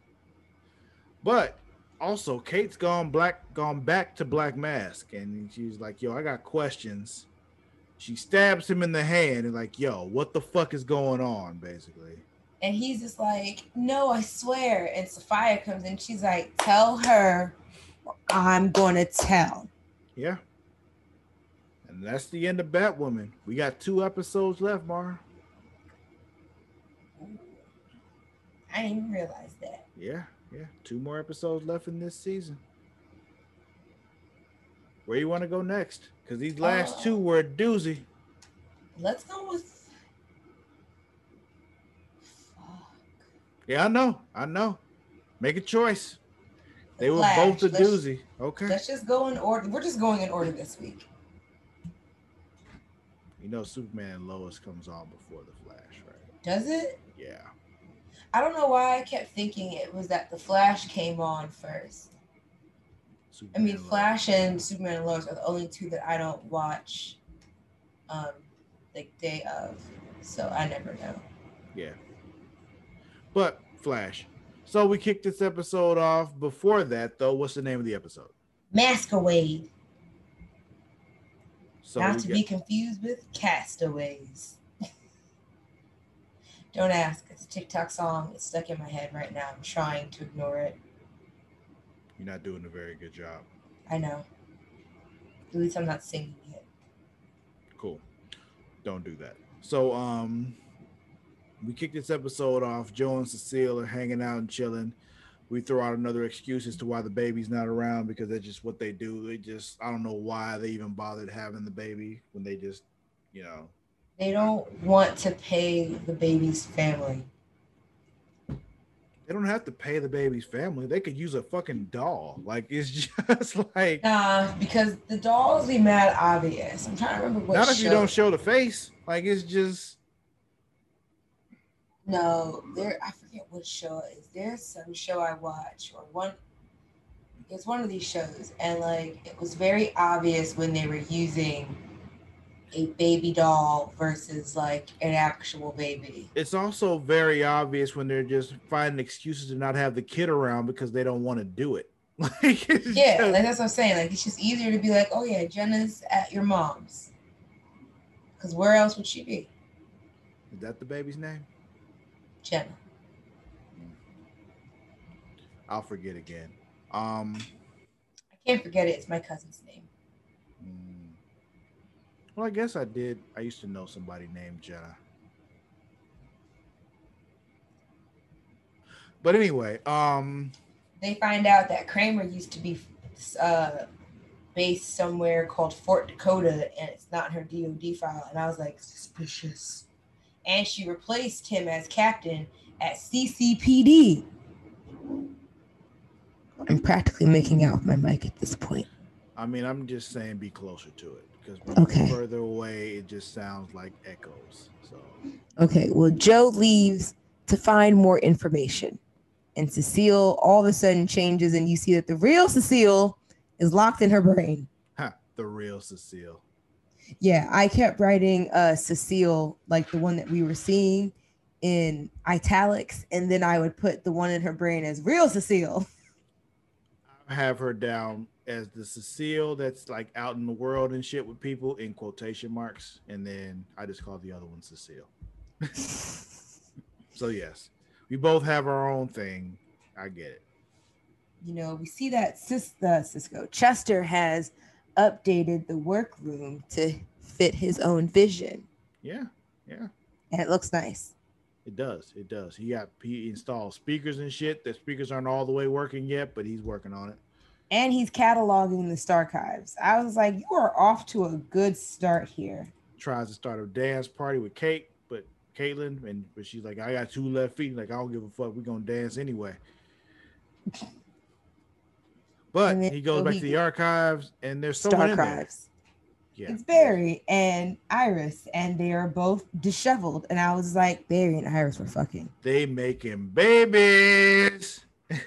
But also, Kate's gone black, gone back to Black Mask, and she's like, "Yo, I got questions." She stabs him in the hand and like, "Yo, what the fuck is going on?" Basically. And he's just like, "No, I swear." And Sophia comes in. She's like, "Tell her, or I'm gonna tell." Yeah. And that's the end of Batwoman. We got two episodes left, Mara. I didn't even realize that. Yeah, yeah. Two more episodes left in this season. Where you want to go next? Because these last uh, two were a doozy. Let's go with. Fuck. Yeah, I know. I know. Make a choice. The they Flash. were both a let's, doozy. Okay. Let's just go in order. We're just going in order this week. You know, Superman and Lois comes on before the Flash, right? Does it? Yeah. I don't know why I kept thinking it was that the Flash came on first. Superman I mean, Flash and Superman and Lois are the only two that I don't watch um, the day of. So I never know. Yeah. But Flash. So we kicked this episode off. Before that, though, what's the name of the episode? Masquerade. So Not to get... be confused with Castaways. Don't ask. It's a TikTok song. It's stuck in my head right now. I'm trying to ignore it. You're not doing a very good job. I know. At least I'm not singing it. Cool. Don't do that. So, um, we kicked this episode off. Joe and Cecile are hanging out and chilling. We throw out another excuse as to why the baby's not around because that's just what they do. They just, I don't know why they even bothered having the baby when they just, you know. They don't want to pay the baby's family. They don't have to pay the baby's family. They could use a fucking doll. Like, it's just like. Nah, because the dolls be mad obvious. I'm trying to remember what Not if show. you don't show the face. Like, it's just. No, there. I forget what show it is. There's some show I watch or one. It's one of these shows, and like it was very obvious when they were using a baby doll versus like an actual baby. It's also very obvious when they're just finding excuses to not have the kid around because they don't want to do it. Like, yeah, just... like that's what I'm saying. Like it's just easier to be like, oh yeah, Jenna's at your mom's, because where else would she be? Is that the baby's name? Jenna. I'll forget again. Um, I can't forget it. It's my cousin's name. Hmm. Well, I guess I did. I used to know somebody named Jenna. But anyway, um, they find out that Kramer used to be uh, based somewhere called Fort Dakota, and it's not in her D O D file. And I was like, suspicious. And she replaced him as captain at C C P D. I'm practically making out with my mic at this point. I mean, I'm just saying be closer to it because okay. further away, it just sounds like echoes. So okay, well, Joe leaves to find more information. And Cecile all of a sudden changes, and you see that the real Cecile is locked in her brain. Ha, the real Cecile. Yeah, I kept writing uh, Cecile, like the one that we were seeing, in italics, and then I would put the one in her brain as real Cecile. I have her down as the Cecile that's like out in the world and shit with people in quotation marks, and then I just call the other one Cecile. So yes, we both have our own thing. I get it. You know, we see that Cis- uh, Cisco Chester has updated the workroom to fit his own vision. Yeah, yeah. And it looks nice. It does. It does. He got he installed speakers and shit. The speakers aren't all the way working yet, but he's working on it. And he's cataloging the Starchives. I was like, you are off to a good start here. Tries to start a dance party with Kate, but Caitlin, and but she's like, I got two left feet. Like, I don't give a fuck. We're gonna dance anyway. But And then he goes so back he to the archives, and there's someone in there. Starchives. Yeah, It's Barry and Iris, and they are both disheveled. And I was like, Barry and Iris were fucking. They making babies.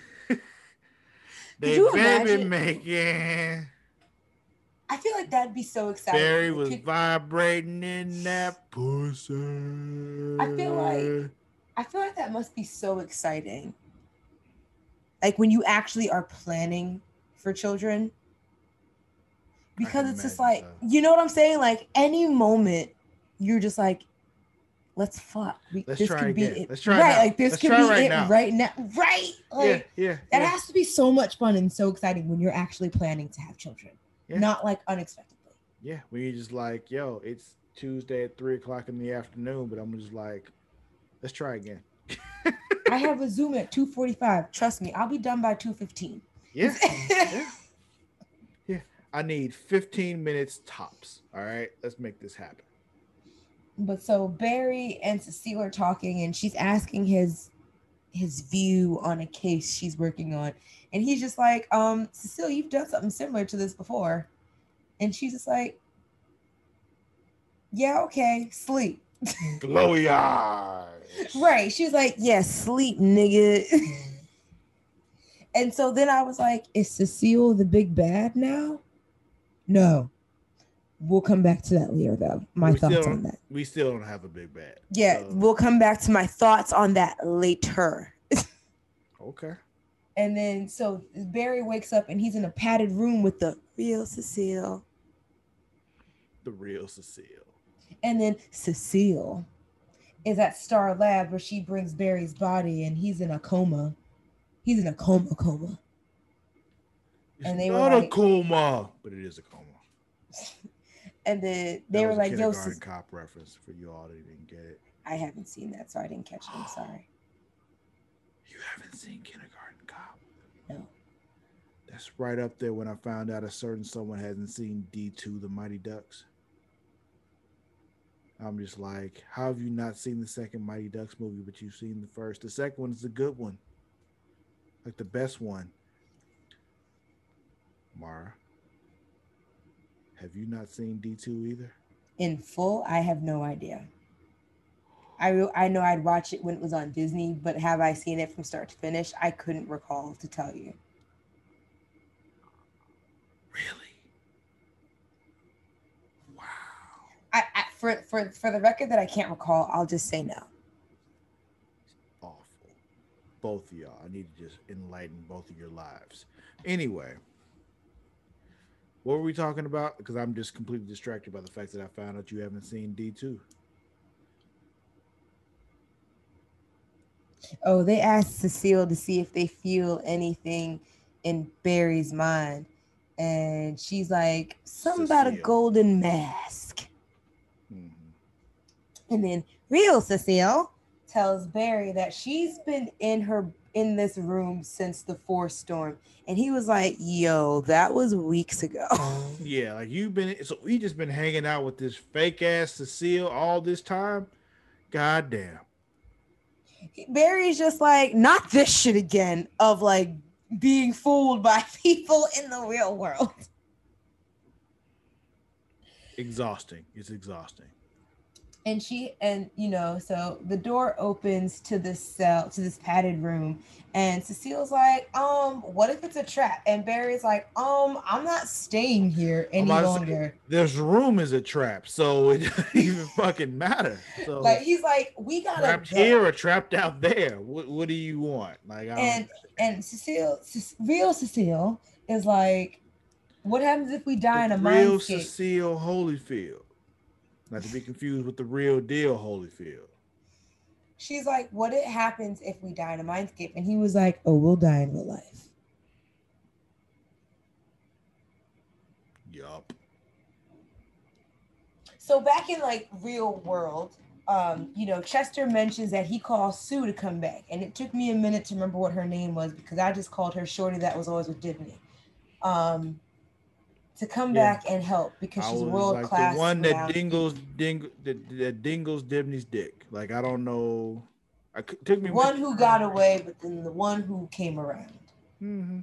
They you baby imagine? making. I feel like that'd be so exciting. Barry Like, was could- vibrating in that pussy. I feel like I feel like that must be so exciting. Like when you actually are planning for children. Because it's just like, so. you know what I'm saying? Like any moment, you're just like, let's fuck. We, Let's this try could again. be it. Let's try right. now. Like this Let's could try be right it now. right now. Right. Like yeah, yeah. that yeah. has to be so much fun and so exciting when you're actually planning to have children. Yeah. Not like unexpectedly. Yeah. When you're just like, yo, it's Tuesday at three o'clock in the afternoon, but I'm just like, let's try again. I have a Zoom at two forty-five. Trust me, I'll be done by two fifteen. Yeah. yeah. Yeah. I need fifteen minutes tops. All right. Let's make this happen. But so Barry and Cecile are talking, and she's asking his his view on a case she's working on. And he's just like, um, Cecile, you've done something similar to this before. And she's just like, yeah, okay, sleep. Glowy eyes. Right. She was like, yeah, sleep, nigga. And so then I was like, is Cecile the big bad now? No. We'll come back to that later, though. My we thoughts on that. We still don't have a big bad. Yeah, so. We'll come back to my thoughts on that later. Okay. And then, so Barry wakes up and he's in a padded room with the real Cecile. The real Cecile. And then Cecile is at Star Lab where she brings Barry's body and he's in a coma. He's in a coma coma. It's and they not were a like, coma, but it is a coma. And then they that were was like, a yo, Kindergarten Cop reference for you all that didn't get it. I haven't seen that, so I didn't catch it. I'm sorry. You haven't seen Kindergarten Cop? No. That's right up there when I found out a certain someone hasn't seen D two, The Mighty Ducks. I'm just like, how have you not seen the second Mighty Ducks movie, but you've seen the first? The second one is the good one. Like the best one. Mara, have you not seen D two either? In full, I have no idea. I, I know I'd watch it when it was on Disney, but have I seen it from start to finish? I couldn't recall to tell you. Really? Wow. I, I for, for, for the record that I can't recall, I'll just say no. Awful. Both of y'all. I need to just enlighten both of your lives. Anyway. What were we talking about? Because I'm just completely distracted by the fact that I found out you haven't seen D two. Oh, they asked Cecile to see if they feel anything in Barry's mind. And she's like, something Cecile. About a golden mask. Mm-hmm. And then real Cecile tells Barry that she's been in her in this room since the Force Storm. And he was like, yo, that was weeks ago. Yeah, like you've been, so we just been hanging out with this fake ass Cecile all this time. God damn. Barry's just like, not this shit again of like being fooled by people in the real world. Exhausting. It's exhausting. And she, and you know, so the door opens to this cell, to this padded room, and Cecile's like, um, what if it's a trap? And Barry's like, um, I'm not staying here any longer. This room is a trap, so it doesn't even fucking matter. So like he's like, we gotta trapped go. Here or trapped out there. What what do you want? Like I don't and and Cecile, real Cecile is like, what happens if we die the in a real mindscape? Cecile Holyfield. Not to be confused with the real deal Holyfield. She's like, what it happens if we die in a mindscape? And he was like, oh, we'll die in real life. Yup. So back in like real world, um, you know, Chester mentions that he calls Sue to come back. And it took me a minute to remember what her name was because I just called her Shorty that was always with Disney. um, to come Yeah. back and help because I she's a was world like the class one that renowned thief. dingles ding that, that dingles Dibney's dick. Like I don't know. I c- took The me with. one who got away, but then the one who came around. Mm-hmm.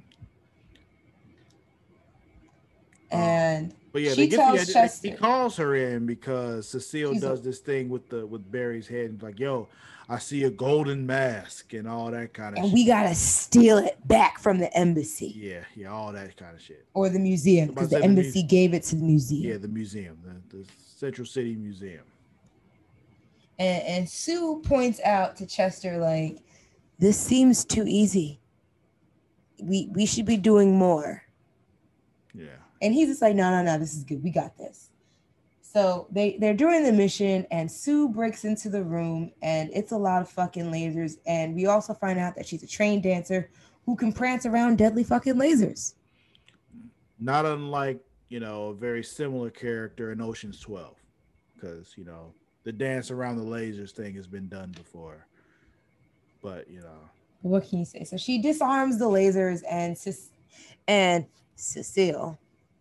Um, And but yeah, they she get the tells idea. Like, he Chester, calls her in because Cecile she's a, does this thing with the with Barry's head. And like, yo, I see a golden mask and all that kind of and shit. we gotta steal it back from the embassy Yeah, yeah, all that kind of shit. or the museum I'm about because to say the the embassy muse- gave it to the yeah, museum. the museum, the, the Central City Museum. And, and Sue points out to Chester, like, this seems too easy. We we should be doing more. Yeah. And he's just like, no, no, no, this is good. We got this. So they, they're doing the mission, and Sue breaks into the room, and it's a lot of fucking lasers. And we also find out that she's a trained dancer who can prance around deadly fucking lasers. Not unlike, you know, a very similar character in Ocean's twelve. Because, you know, the dance around the lasers thing has been done before. But, you know. What can you say? So she disarms the lasers, and Cis- and Cecile,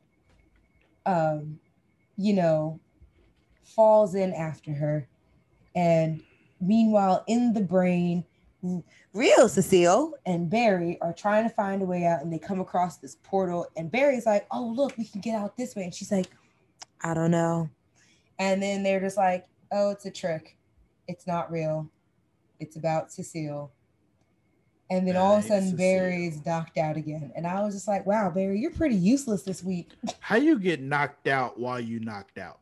um, you know, falls in after her. And meanwhile, in the brain, real Cecile and Barry are trying to find a way out, and they come across this portal. And Barry's like, oh, look, we can get out this way. And she's like, I don't know. And then they're just like, oh, it's a trick. It's not real. It's about Cecile. And then That all of a ain't sudden, Cecile. Barry is knocked out again. And I was just like, wow, Barry, you're pretty useless this week. How you get knocked out while you knocked out?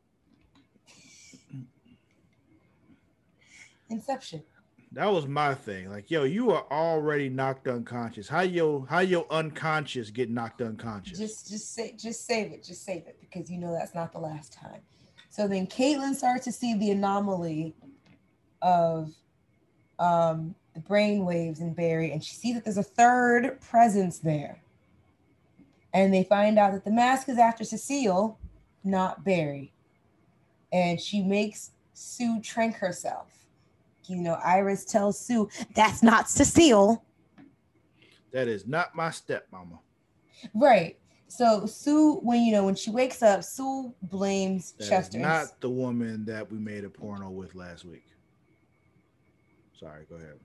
Inception. That was my thing. Like, yo, you are already knocked unconscious. How yo how your unconscious get knocked unconscious? Just just say just save it. Just save it because you know that's not the last time. So then Caitlin starts to see the anomaly of um the brain waves in Barry, and she sees that there's a third presence there. And they find out that the mask is after Cecile, not Barry. And she makes Sue trank herself. You know, Iris tells Sue, that's not Cecile. That is not my stepmama. Right. So Sue, when you know, when she wakes up, Sue blames That Chester. is not the woman that we made a porno with last week. Sorry, go ahead.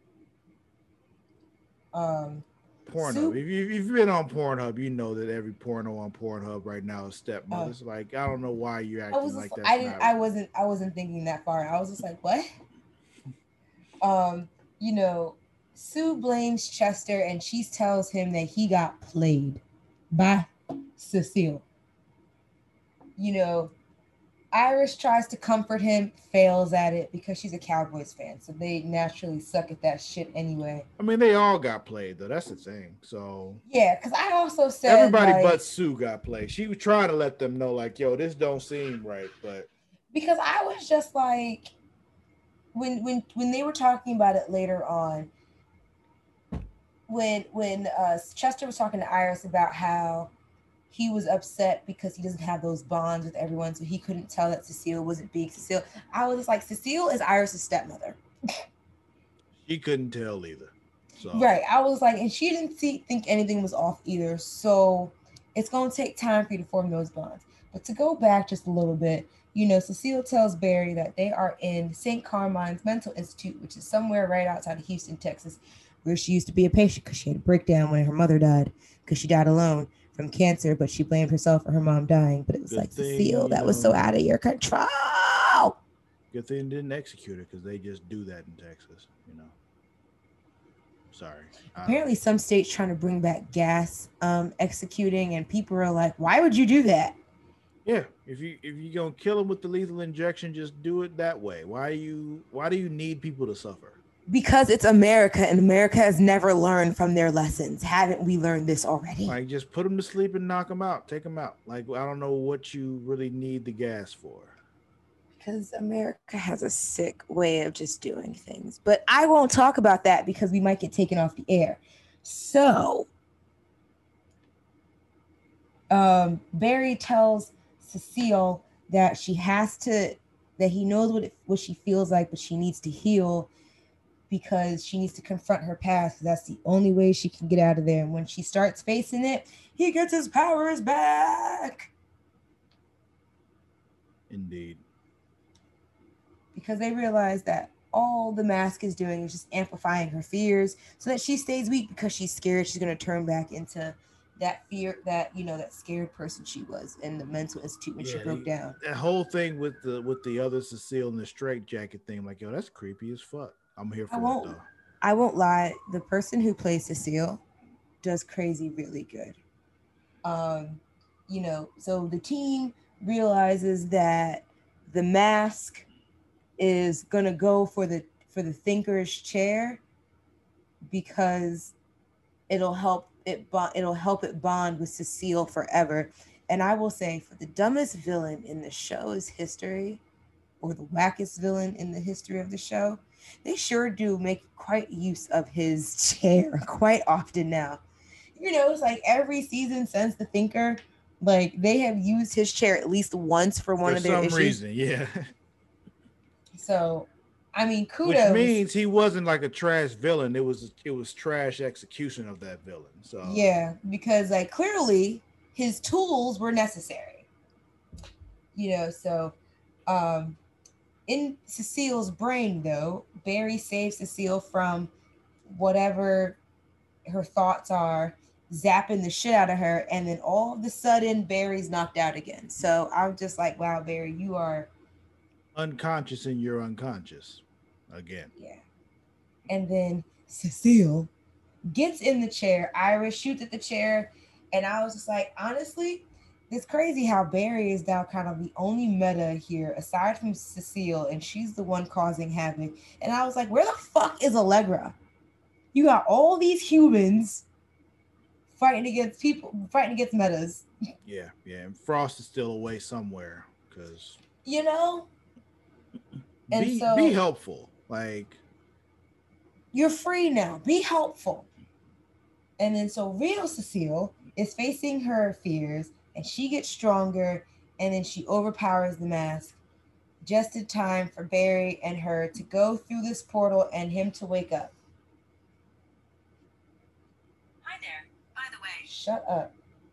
Um, Pornhub. Sue, If, you, if you've been on Pornhub, you know that every porno on Pornhub right now is stepmothers. Uh, like, I don't know why you're acting I was like that. that. I didn't. I wasn't. I wasn't thinking that far. I was just like, what? Um, you know, Sue blames Chester, and she tells him that he got played by Cecile. You know, Iris tries to comfort him, fails at it because she's a Cowboys fan, so they naturally suck at that shit anyway. I mean, they all got played though. That's the thing. So yeah, because I also said everybody like, but Sue got played. She was trying to let them know, like, yo, this don't seem right, but because I was just like, when when when they were talking about it later on, when when uh, Chester was talking to Iris about how he was upset because he doesn't have those bonds with everyone, so he couldn't tell that Cecile wasn't being Cecile. I was just like, Cecile is Iris's stepmother. She couldn't tell either. So. Right. I was like, and she didn't see, think anything was off either. So it's going to take time for you to form those bonds. But to go back just a little bit, you know, Cecile tells Barry that they are in Saint Carmine's Mental Institute, which is somewhere right outside of Houston, Texas, where she used to be a patient because she had a breakdown when her mother died because she died alone from cancer, but she blamed herself for her mom dying. But it was good like, thing, Cecile, that know, was so out of your control. Good thing they didn't execute it because they just do that in Texas, you know. Sorry. Apparently, some states trying to bring back gas um, executing, and people are like, "Why would you do that?" Yeah, if you if you're gonna kill them with the lethal injection, just do it that way. Why you Why do you need people to suffer? Because it's America, and America has never learned from their lessons. Haven't we learned this already? Like, just put them to sleep and knock them out. Take them out. Like, I don't know what you really need the gas for. Because America has a sick way of just doing things. But I won't talk about that because we might get taken off the air. So, um, Barry tells Cecile that she has to, that he knows what it, what she feels like, but she needs to heal because she needs to confront her past. That's the only way she can get out of there. And when she starts facing it, he gets his powers back. Indeed. Because they realize that all the mask is doing is just amplifying her fears so that she stays weak because she's scared she's going to turn back into that fear, that, you know, that scared person she was in the mental institute when Yeah, she broke they, down. that whole thing with the with the other Cecile and the straight jacket thing, like, yo, that's creepy as fuck. I'm here I for it won't though. I won't lie, the person who plays Cecile does crazy really good. Um, you know, so the team realizes that the mask is gonna go for the for the thinker's chair because it'll help it bond, it'll help it bond with Cecile forever. And I will say, for the dumbest villain in the show's history, or the wackest villain in the history of the show, they sure do make quite use of his chair quite often now. You know, it's like every season since The Thinker, like they have used his chair at least once for one For of their some issues. reason, yeah. So, I mean, Which kudos. means he wasn't like a trash villain. It was it was trash execution of that villain. So Yeah, because like clearly his tools were necessary. You know, so um in Cecile's brain though, Barry saves Cecile from whatever her thoughts are, zapping the shit out of her, and then all of a sudden Barry's knocked out again. So I'm just like, wow, Barry, you are, unconscious and you're unconscious again. yeah. And then Cecile gets in the chair. Iris shoots at the chair, and I was just like, honestly, it's crazy how Barry is now kind of the only meta here, aside from Cecile, and she's the one causing havoc. And I was like, where the fuck is Allegra? You got all these humans fighting against people, fighting against metas. Yeah, yeah. And Frost is still away somewhere because You know? And be be so helpful. Like, you're free now. Be helpful. And then so real Cecile is facing her fears and she gets stronger and then she overpowers the mask just in time for Barry and her to go through this portal and him to wake up. Hi there. By the way, shut up.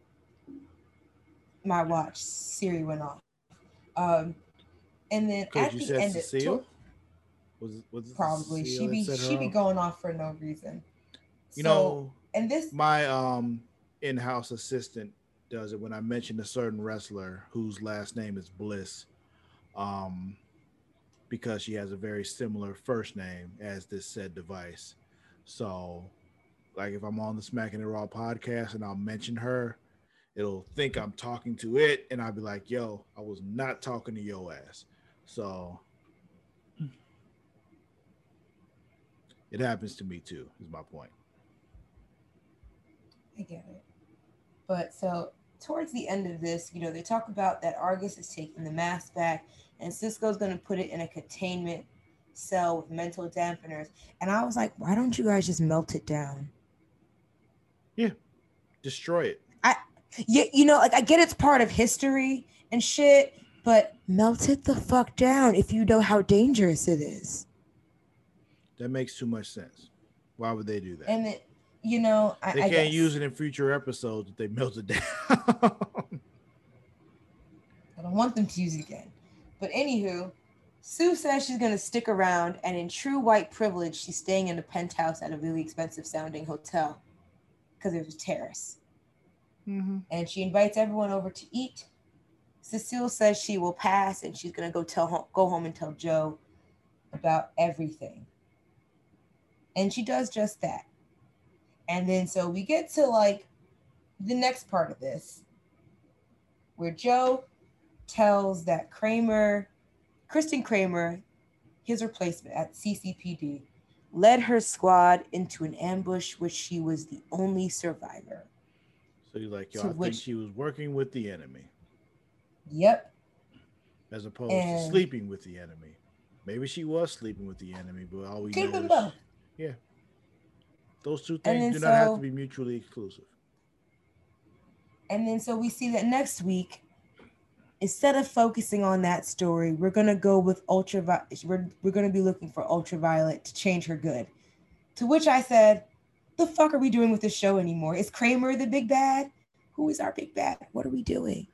My watch, Siri went off. Um, and then at because you the said end, it to, Cecile was it, was it probably Cecile she that be set she her be off? going off for no reason. You So, know, and this, my um in-house assistant does it when I mention a certain wrestler whose last name is Bliss. Um, because she has a very similar first name as this said device. So, like, if I'm on the Smacking It Raw podcast and I'll mention her, it'll think I'm talking to it, and I'll be like, "Yo, I was not talking to your ass." So it happens to me too. Is my point. I get it. But so towards the end of this, you know, they talk about that Argus is taking the mask back and Cisco's going to put it in a containment cell with mental dampeners. And I was like, why don't you guys just melt it down? Yeah, destroy it. I, you, you know, like I get it's part of history and shit, but melt it the fuck down if you know how dangerous it is. That makes too much sense. Why would they do that? And it, you know, I, They I can't guess use it in future episodes if they melt it down. I don't want them to use it again. But anywho, Sue says she's going to stick around, and in true white privilege, she's staying in a penthouse at a really expensive sounding hotel because there's a terrace. Mm-hmm. And she invites everyone over to eat. Cecile says she will pass, and she's going to go tell home, go home and tell Joe about everything. And she does just that. And then so we get to like the next part of this, where Joe tells that Kramer, Kristen Kramer, his replacement at C C P D, led her squad into an ambush which she was the only survivor. So you're like, yo, To I which, think she was working with the enemy yep. as opposed to And sleeping with the enemy. Maybe she was sleeping with the enemy, but all we keep know them is, both. yeah, those two And things then do not have to so, be mutually exclusive. and then so we see that next week instead of focusing on that story, we're gonna go with Ultraviolet. We're, we're gonna be looking for Ultraviolet to change her good. To which I said, the fuck are we doing with this show anymore? Is Kramer the big bad? Who is our big bad? What are we doing?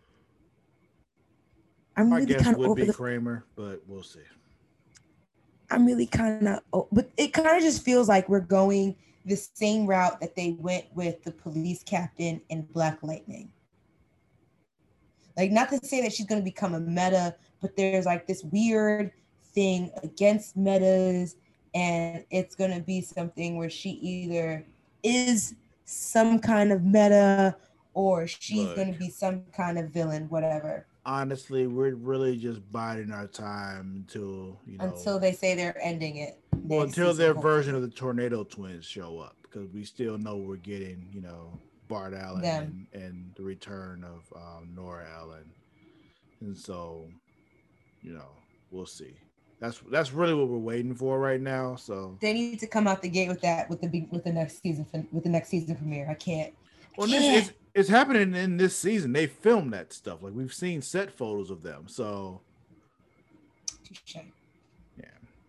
I'm My really guess kind of would over be the. Kramer, but we'll see. I'm really kind of, oh, but it kind of just feels like we're going the same route that they went with the police captain in Black Lightning. Like, not to say that she's going to become a meta, but there's like this weird thing against metas, and it's going to be something where she either is some kind of meta or she's Look, going to be some kind of villain, whatever. honestly, we're really just biding our time until you know Until they say they're ending it. well, next until season, their hopefully. version of the Tornado Twins show up, because we still know we're getting, you know, Bart Allen Them. and, and the return of um, Nora Allen, and so, you know, we'll see. That's that's really what we're waiting for right now. So, They need to come out the gate with that with the big with the next season fin- with the next season premiere. I can't. I well, this can't. is it's happening in this season. They filmed that stuff. Like we've seen set photos of them. So, Touché. yeah.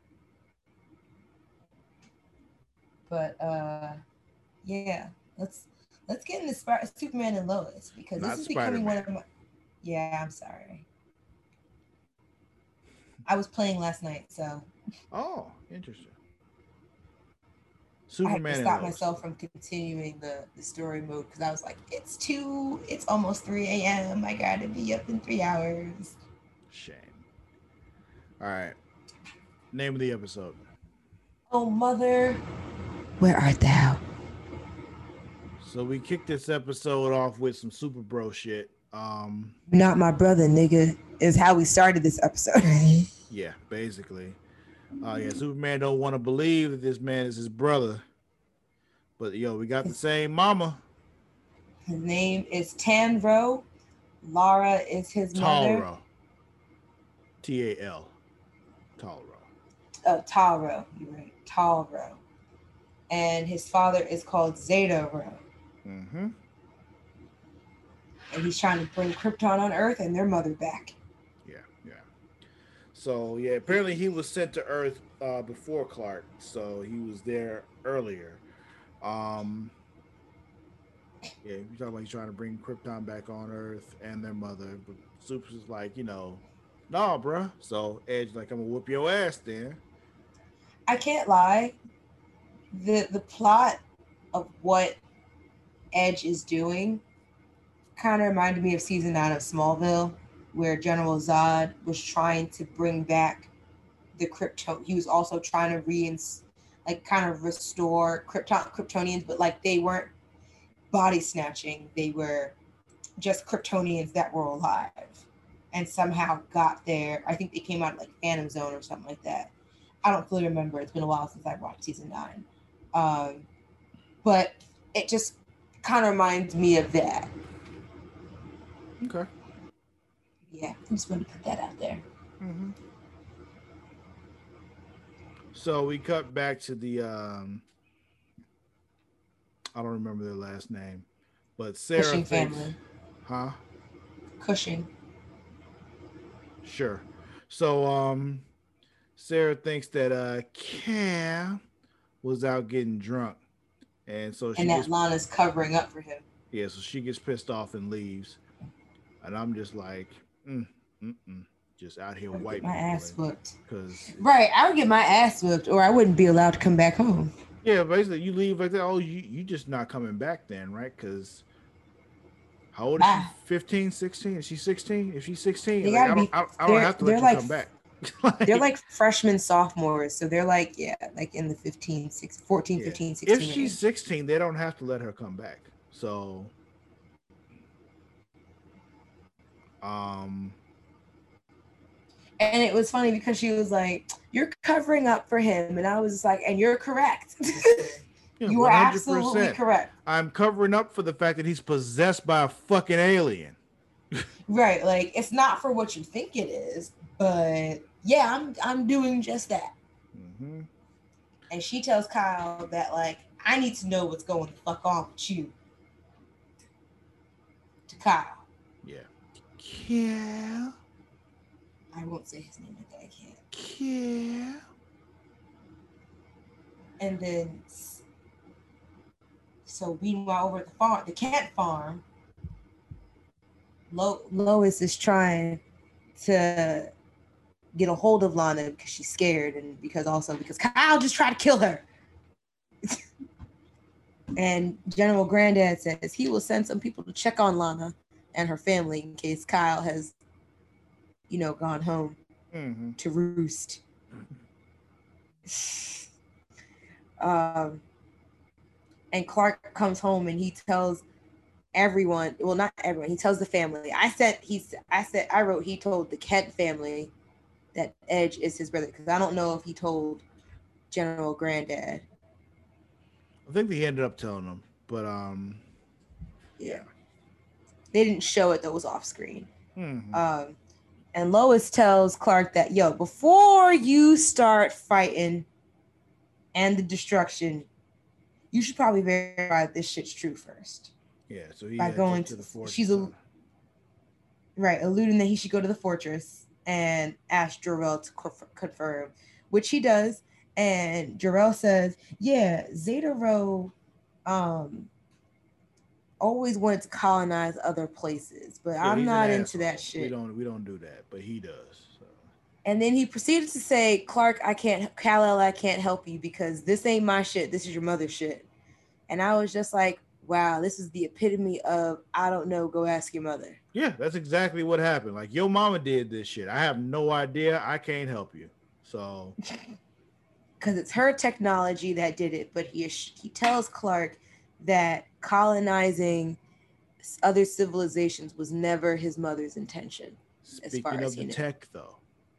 But uh, yeah, let's let's get into Sp- Superman and Lois because Not this is becoming one Spider-Man. of my. Yeah, I'm sorry. I was playing last night, so Oh, interesting. I had to Superman and stop Lois. myself from continuing the the story mode because I was like, it's two, it's almost three a m. I gotta be up in three hours. Shame. All right. Name of the episode. Oh, mother, where art thou? So we kicked this episode off with some Super Bro shit. Um, Not my brother, nigga, is how we started this episode. yeah, basically. Uh, yeah, Superman don't want to believe that this man is his brother, but yo, we got the same mama. His name is Tanro. Lara is his mother. Talro. T A L. Talro. Oh, Taro. You're right. Taro. And his father is called Zeta Ro. Mm-hmm. And he's trying to bring Krypton on Earth and their mother back. Yeah, yeah. So yeah, apparently he was sent to Earth uh, before Clark, so he was there earlier. Um, yeah, you talking about he's trying to bring Krypton back on Earth and their mother, but Super's is like, you know, nah, bruh. So Edge like, I'm gonna whoop your ass then. I can't lie. The the plot of what Edge is doing kind of reminded me of season nine of Smallville, where General Zod was trying to bring back the Krypton. He was also trying to reins, like, kind of restore Krypton Kryptonians, but like they weren't body snatching. They were just Kryptonians that were alive, and somehow got there. I think they came out of like Phantom Zone or something like that. I don't fully remember. It's been a while since I watched season nine, um, but it just kind of reminds me of that. Okay. Yeah, I just want to put that out there. Mm-hmm. So we cut back to the um I don't remember their last name, but Sarah Cushing thinks, family. huh? Cushing. Sure. So um Sarah thinks that uh Cam was out getting drunk, and so she And gets that Lana's covering up for him. yeah, so she gets pissed off and leaves, and I'm just like, mm, mm, mm. Just out here I would white get my ass whooped. because Right, I would get my ass whooped, or I wouldn't be allowed to come back home. yeah, basically you leave like that. Oh, you you just not coming back then, right? Because how old is she? Bye. fifteen, sixteen? Is she sixteen? If she's sixteen, They like gotta I don't, be. I, I don't They're have to they're let you like come back. they're like freshmen, sophomores, so they're like yeah, like in the fifteen, sixteen, fourteen, yeah. fifteen, sixteen If she's sixteen, they don't have to let her come back. So, um, And it was funny because she was like, "You're covering up for him," and I was just like, "And you're correct. yeah, You are absolutely correct." I'm covering up for the fact that he's possessed by a fucking alien. Right, like it's not for what you think it is, but yeah, I'm I'm doing just that. Mm-hmm. And she tells Kyle that like I need to know what's going the fuck on with you. To Kyle. Yeah, Yeah. I won't say his name like that. I can't. Yeah. And then, so meanwhile, over at the farm, the cat farm, Lo- Lois is trying to get a hold of Lana because she's scared, and because also because Kyle just tried to kill her. And General Granddad says he will send some people to check on Lana and her family in case Kyle has, you know, gone home mm-hmm. to roost. um, and Clark comes home and he tells everyone, well, not everyone, he tells the family. I said he's, I said I wrote he told the Kent family that Edge is his brother because I don't know if he told General Granddad. I think they ended up telling them, but um, yeah, they didn't show it. That was off screen. mm-hmm. Um, and Lois tells Clark that, yo, before you start fighting and the destruction, you should probably verify this shit's true first. Yeah, so he by heads going up to to the fortress. She's a, right, alluding that he should go to the fortress and ask Jor-El to confirm, which he does. And Jor-El says, yeah, Zeta Rho um, always wanted to colonize other places, but yeah, I'm not into that shit. We don't we don't do that, but he does. So. And then he proceeded to say, Clark, I can't, Kal-El, I can't help you because this ain't my shit. This is your mother's shit. And I was just like, wow, this is the epitome of, I don't know, go ask your mother. Yeah, that's exactly what happened. Like, your mama did this shit. I have no idea. I can't help you. So. Because it's her technology that did it. But he he tells Clark that colonizing other civilizations was never his mother's intention. Speaking as far of as the he tech, though,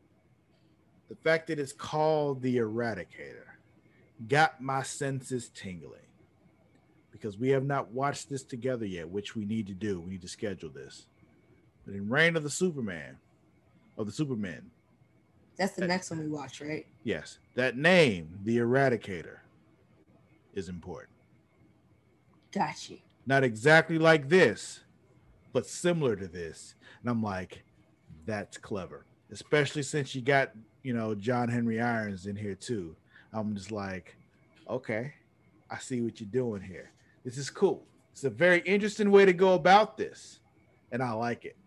the fact that it's called the Eradicator got my senses tingling. Because we have not watched this together yet, which we need to do. We need to schedule this. But in Reign of the Superman, of the Supermen. That's the that, next one we watch, right? Yes. That name, the Eradicator, is important. Gotcha. Not exactly like this, but similar to this. And I'm like, that's clever. Especially since you got, you know, John Henry Irons in here too. I'm just like, okay, I see what you're doing here. This is cool. It's a very interesting way to go about this, and I like it.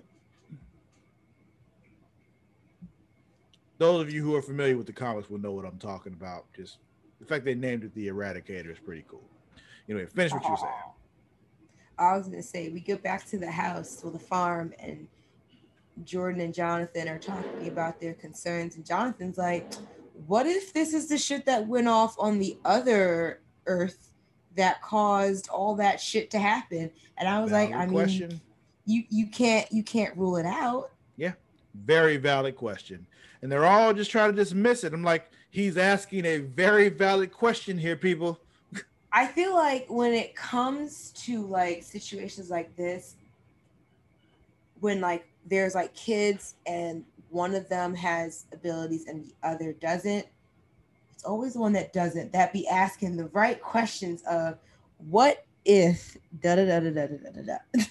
Those of you who are familiar with the comics will know what I'm talking about. Just the fact they named it the Eradicator is pretty cool. Anyway, finish what you were saying. I was going to say, we get back to the house or the farm, and Jordan and Jonathan are talking about their concerns, and Jonathan's like, what if this is the shit that went off on the other Earth that caused all that shit to happen? And I was valid like, I question. mean, you you can't you can't rule it out. Yeah, very valid question. And they're all just trying to dismiss it. I'm like, he's asking a very valid question here, people. I feel like when it comes to like situations like this, when like there's like kids and one of them has abilities and the other doesn't, it's always the one that doesn't that be asking the right questions of what if da da da da da da da da.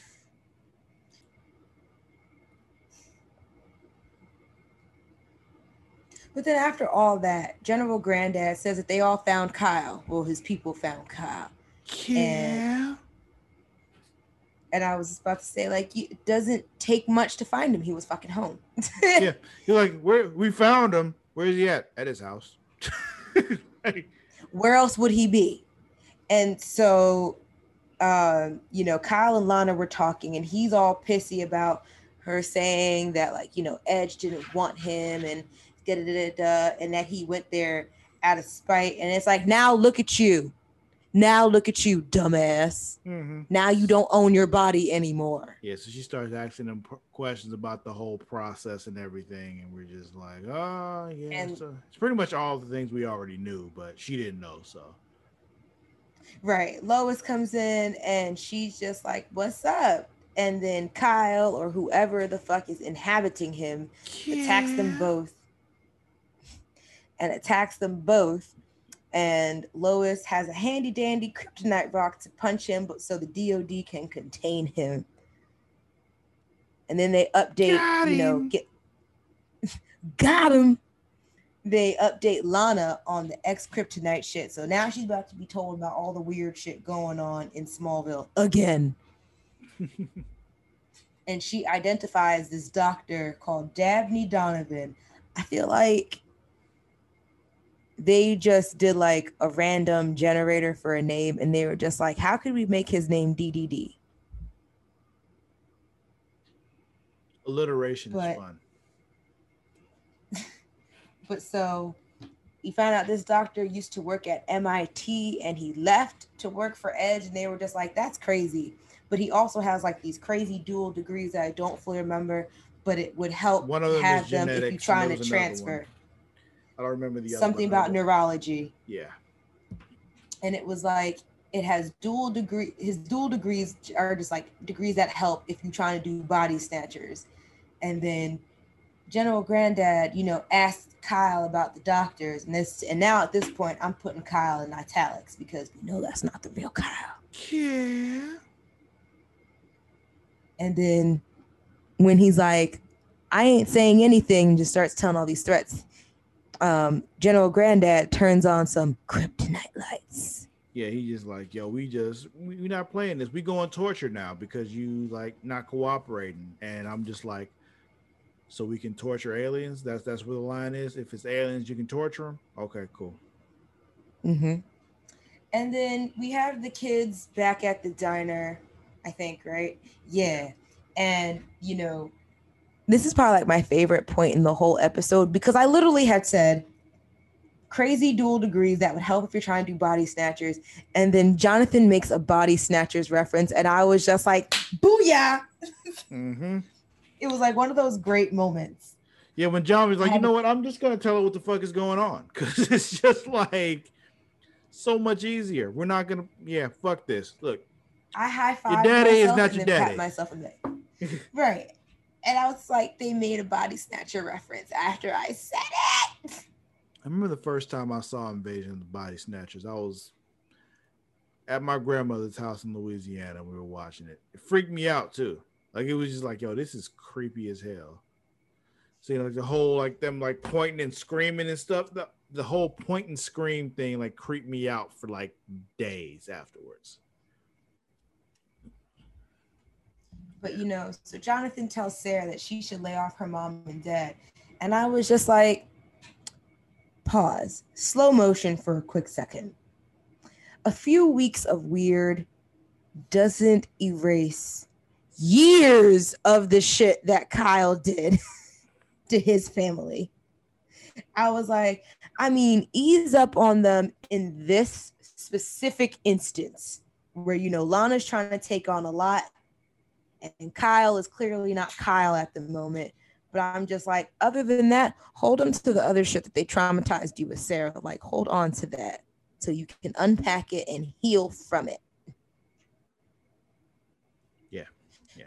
But then after all that, General Granddad says that they all found Kyle. Well, his people found Kyle. Yeah. And, and I was about to say, like, it doesn't take much to find him. He was fucking home. Yeah. You're like, where we found him. Where is he at? At his house. Where else would he be? And so, um, you know, Kyle and Lana were talking, and he's all pissy about her saying that, like, you know, Edge didn't want him, and da da da da, and that he went there out of spite. And it's like, now look at you. Now look at you, dumbass. Mm-hmm. Now you don't own your body anymore. Yeah, so she starts asking them questions about the whole process and everything, and we're just like, oh, yeah. And so it's pretty much all the things we already knew, but she didn't know, so. Right. Lois comes in, and she's just like, what's up? And then Kyle, or whoever the fuck is inhabiting him, yeah. attacks them both. And attacks them both. And Lois has a handy dandy kryptonite rock to punch him, but so the D O D can contain him. And then they update, got you know, him. get got him. They update Lana on the ex-Kryptonite shit. So now she's about to be told about all the weird shit going on in Smallville again. And she identifies this doctor called Dabney Donovan. I feel like they just did like a random generator for a name, and they were just like, how could we make his name D D D? Alliteration but, is fun. But so you found out this doctor used to work at M I T and he left to work for Edge, and they were just like, that's crazy. But he also has like these crazy dual degrees that I don't fully remember, but it would help One of them have is them genetics, if you're trying to transfer. one. I don't remember the something other about neurology. Yeah. And it was like, it has dual degree. His dual degrees are just like degrees that help if you're trying to do body snatchers. And then General Granddad, you know, asked Kyle about the doctors, and this, and now at this point, I'm putting Kyle in italics because we know that's not the real Kyle. Yeah. And then when he's like, I ain't saying anything, and just starts telling all these threats, um, General Granddad turns on some kryptonite lights. Yeah, he just like, yo, we just, we, we not playing this. We going torture now because you like not cooperating. And I'm just like, so we can torture aliens? That's that's where the line is. If it's aliens, you can torture them? Okay, cool. Mm-hmm. And then we have the kids back at the diner, I think, right? Yeah. And, you know, this is probably like my favorite point in the whole episode, because I literally had said crazy dual degrees that would help if you're trying to do body snatchers. And then Jonathan makes a body snatchers reference, and I was just like, booyah. Mm-hmm. It was like one of those great moments. Yeah, when John was like, you know what? I'm just going to tell her what the fuck is going on. Because it's just like so much easier. We're not going to, yeah, fuck this. Look. I high-fived your daddy myself is not and your then daddy. pat myself in the neck. Right. And I was like, they made a body snatcher reference after I said it. I remember the first time I saw Invasion of the Body Snatchers. I was at my grandmother's house in Louisiana. We were watching it. It freaked me out too. Like, it was just like, yo, this is creepy as hell. See, like the whole, like them like pointing and screaming and stuff. The, the whole point and scream thing like creeped me out for like days afterwards. But, you know, so Jonathan tells Sarah that she should lay off her mom and dad. And I was just like, pause, slow motion for a quick second. A few weeks of weird doesn't erase years of the shit that Kyle did to his family. I was like, I mean, ease up on them in this specific instance where, you know, Lana's trying to take on a lot and Kyle is clearly not Kyle at the moment. But I'm just like, other than that, hold on to the other shit that they traumatized you with, Sarah. Like, hold on to that so you can unpack it and heal from it. Yeah, yeah.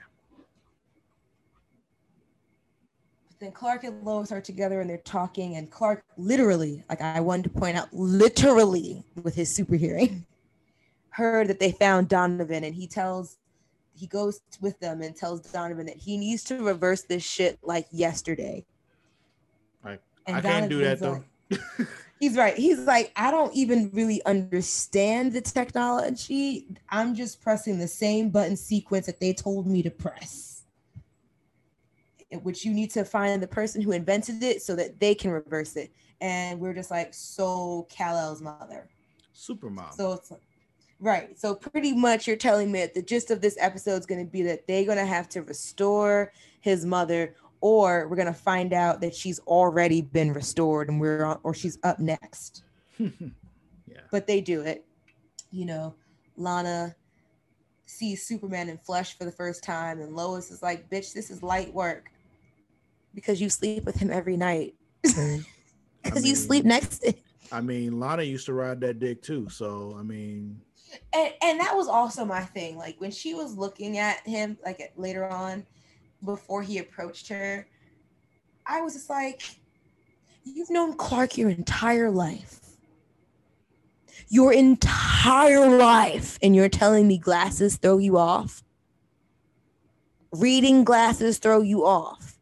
But then Clark and Lois are together and they're talking, and Clark literally, like I wanted to point out, literally with his super hearing, heard that they found Donovan, and he tells he goes with them and tells Donovan that he needs to reverse this shit like yesterday. Right. I can't do that though. Like, he's right. He's like, I don't even really understand the technology. I'm just pressing the same button sequence that they told me to press. In which you need to find the person who invented it so that they can reverse it. And we're just like, so Kal-El's mother. Super mom. So it's like, right. So pretty much you're telling me that the gist of this episode is going to be that they're going to have to restore his mother, or we're going to find out that she's already been restored and we're on, or she's up next. Yeah. But they do it. You know, Lana sees Superman in flesh for the first time, and Lois is like, bitch, this is light work because you sleep with him every night. Because I mean, you sleep next to him. I mean, Lana used to ride that dick too. So, I mean... And, and that was also my thing. Like when she was looking at him, like later on, before he approached her, I was just like, you've known Clark your entire life. Your entire life. And you're telling me glasses throw you off? reading glasses throw you off.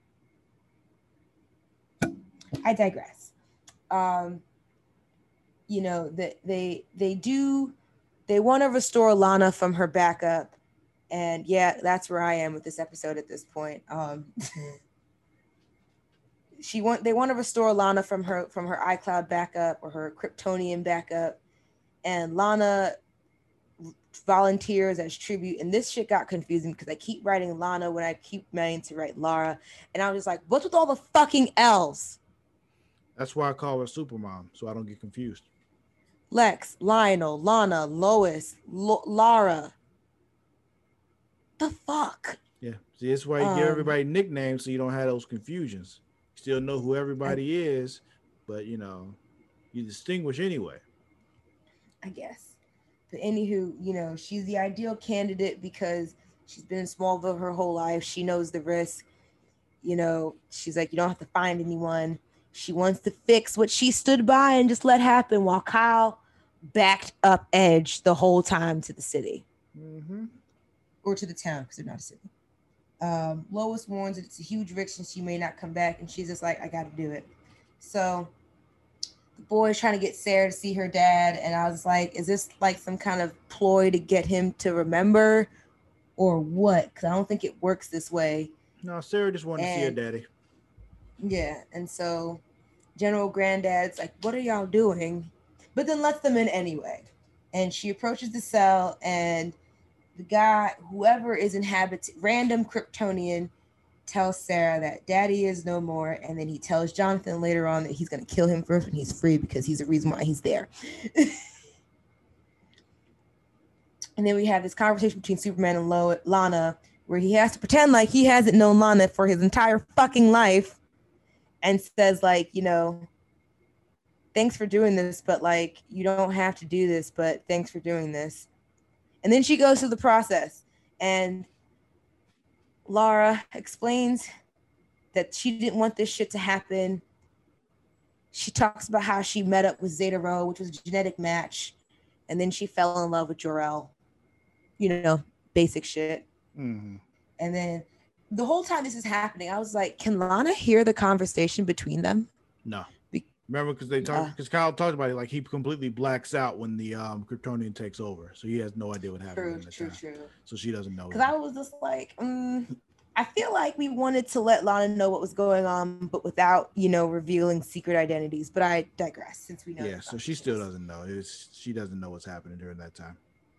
I digress. Um, you know, that they they do they want to restore Lana from her backup, and yeah, that's where I am with this episode at this point. Um, she want they want to restore Lana from her from her iCloud backup or her Kryptonian backup, and Lana volunteers as tribute. And this shit got confusing because I keep writing Lana when I keep meaning to write Lara, and I was just like, what's with all the fucking L's? That's why I call her Supermom, so I don't get confused. Lex, Lionel, Lana, Lois, L- Lara. The fuck? Yeah, see, that's why you um, give everybody nicknames so you don't have those confusions. You still know who everybody I, is, but you know, you distinguish anyway. I guess. But anywho, you know, she's the ideal candidate because she's been in Smallville her whole life. She knows the risk. You know, she's like, you don't have to find anyone. She wants to fix what she stood by and just let happen while Kyle backed up Edge the whole time to the city. Mm-hmm. Or to the town, because they're not a city. Um, Lois warns that it's a huge risk and she may not come back. And she's just like, I got to do it. So the boy's trying to get Sarah to see her dad. And I was like, is this like some kind of ploy to get him to remember or what? Because I don't think it works this way. No, Sarah just wanted and, to see her daddy. Yeah. And so General Granddad's like, what are y'all doing? But then lets them in anyway. And she approaches the cell, and the guy, whoever is inhabiting, random Kryptonian, tells Sarah that daddy is no more. And then he tells Jonathan later on that he's going to kill him first when he's free because he's the reason why he's there. And then we have this conversation between Superman and Lo- Lana where he has to pretend like he hasn't known Lana for his entire fucking life and says like, you know, thanks for doing this, but like, you don't have to do this, but thanks for doing this. And then she goes through the process, and Lara explains that she didn't want this shit to happen. She talks about how she met up with Zeta Rho, which was a genetic match, and then she fell in love with Jor-El. You know, basic shit. Mm-hmm. And then the whole time this is happening, I was like, can Lana hear the conversation between them? No. Remember, because they talked, because uh, Kyle talked about it, like he completely blacks out when the um, Kryptonian takes over, so he has no idea what happened. True, in the true, time. true. So she doesn't know. Because I was just like, mm, I feel like we wanted to let Lana know what was going on, but without, you know, revealing secret identities. But I digress, since we know. Yeah, so she still doesn't know. It's she doesn't know what's happening during that time.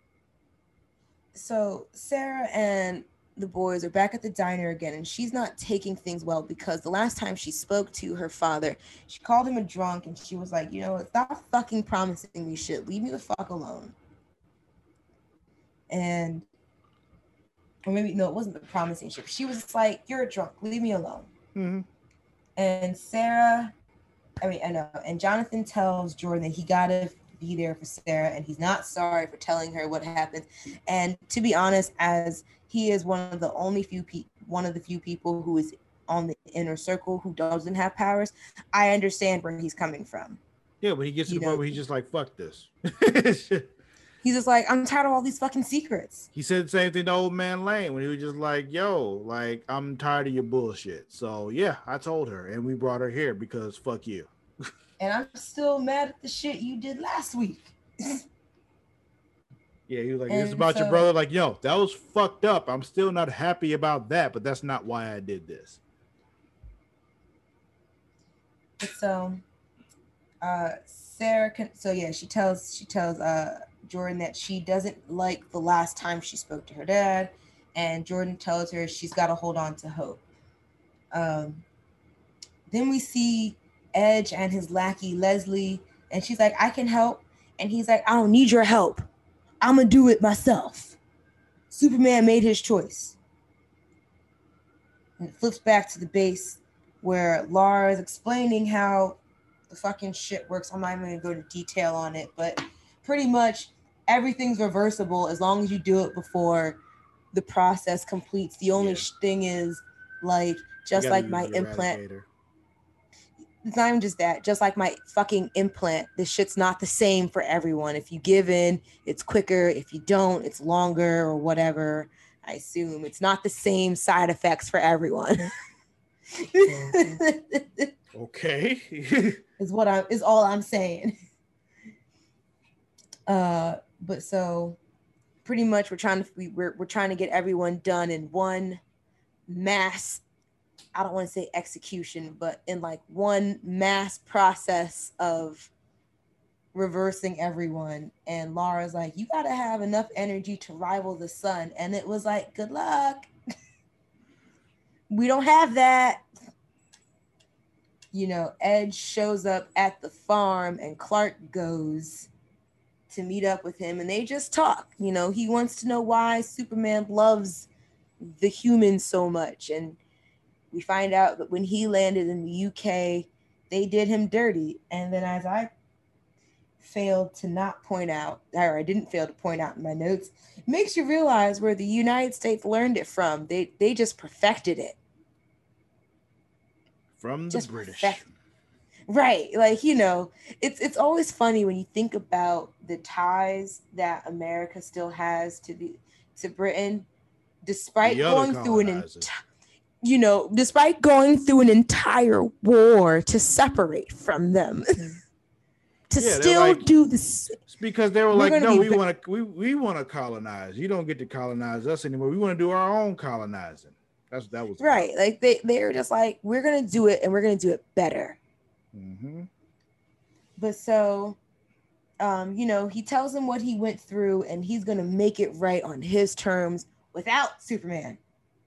So Sarah and the boys are back at the diner again, and she's not taking things well because the last time she spoke to her father, she called him a drunk, and she was like, you know, stop fucking promising me shit. Leave me the fuck alone. And, or maybe, no, it wasn't the promising shit. She was just like, you're a drunk. Leave me alone. Mm-hmm. And Sarah, I mean, I know, and Jonathan tells Jordan that he gotta be there for Sarah, and he's not sorry for telling her what happened. And to be honest, as he is one of the only few people, one of the few people who is on the inner circle who doesn't have powers, I understand where he's coming from. Yeah, but he gets to you the know, point where he's just like, fuck this. He's just like, I'm tired of all these fucking secrets. He said the same thing to Old Man Lane when he was just like, yo, like, I'm tired of your bullshit. So yeah, I told her, and we brought her here because fuck you. And I'm still mad at the shit you did last week. Yeah, he was like, it's about so, your brother. Like, yo, that was fucked up. I'm still not happy about that, but that's not why I did this. So, uh, Sarah can. So yeah, she tells she tells uh Jordan that she doesn't like the last time she spoke to her dad, and Jordan tells her she's got to hold on to hope. Um, then we see Edge and his lackey Leslie, and she's like, I can help, and he's like, I don't need your help. I'm gonna do it myself. Superman made his choice. And it flips back to the base where Lara is explaining how the fucking shit works. I'm not even gonna go into detail on it, but pretty much everything's reversible as long as you do it before the process completes. The only yeah. thing is, like, just like my implant. It's not even just that. Just like my fucking implant, this shit's not the same for everyone. If you give in, it's quicker. If you don't, it's longer or whatever. I assume it's not the same side effects for everyone. Okay. is what I'm is all I'm saying. Uh, but so pretty much we're trying to we, we're we're trying to get everyone done in one mass. I don't want to say execution, but in like one mass process of reversing everyone. And Laura's like, you gotta have enough energy to rival the sun. And it was like, good luck. We don't have that. You know, Edge shows up at the farm and Clark goes to meet up with him and they just talk. You know, he wants to know why Superman loves the humans so much. And we find out that when he landed in the U K, they did him dirty. And then as I failed to not point out, or I didn't fail to point out in my notes, it makes you realize where the United States learned it from. They they just perfected it. From the just British. Perfect. Right. Like, you know, it's it's always funny when you think about the ties that America still has to the to Britain, despite going through an entire you know, despite going through an entire war to separate from them, to yeah, still like, do this. It's because they were like, no, we want to, we, we want to colonize. You don't get to colonize us anymore. We want to do our own colonizing. That's that was right. About. Like they, they're just like, we're gonna do it, and we're gonna do it better. Mm-hmm. But so, um, you know, he tells him what he went through, and he's gonna make it right on his terms without Superman.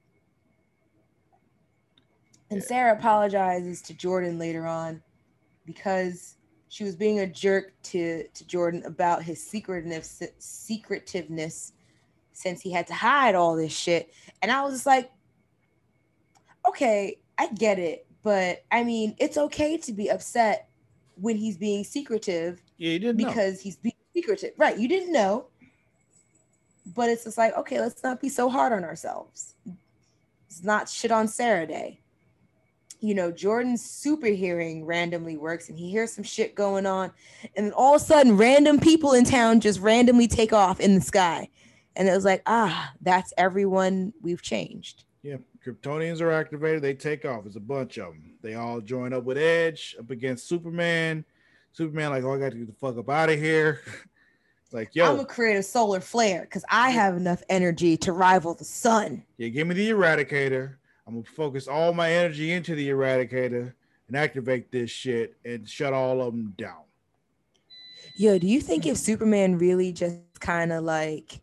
And Sarah apologizes to Jordan later on because she was being a jerk to, to Jordan about his secretiveness, secretiveness since he had to hide all this shit. And I was just like, okay, I get it. But I mean, it's okay to be upset when he's being secretive. Yeah, you didn't because know. he's being secretive. Right, you didn't know. But it's just like, okay, let's not be so hard on ourselves. It's not shit on Sarah Day. You know, Jordan's super hearing randomly works and he hears some shit going on. And then all of a sudden, random people in town just randomly take off in the sky. And it was like, ah, that's everyone we've changed. Yeah, Kryptonians are activated. They take off. It's a bunch of them. They all join up with Edge up against Superman. Superman like, oh, I got to get the fuck up out of here. Like, yo. I'm going to create a solar flare because I have enough energy to rival the sun. Yeah, give me the Eradicator. I'm going to focus all my energy into the Eradicator and activate this shit and shut all of them down. Yo, do you think if Superman really just kind of like,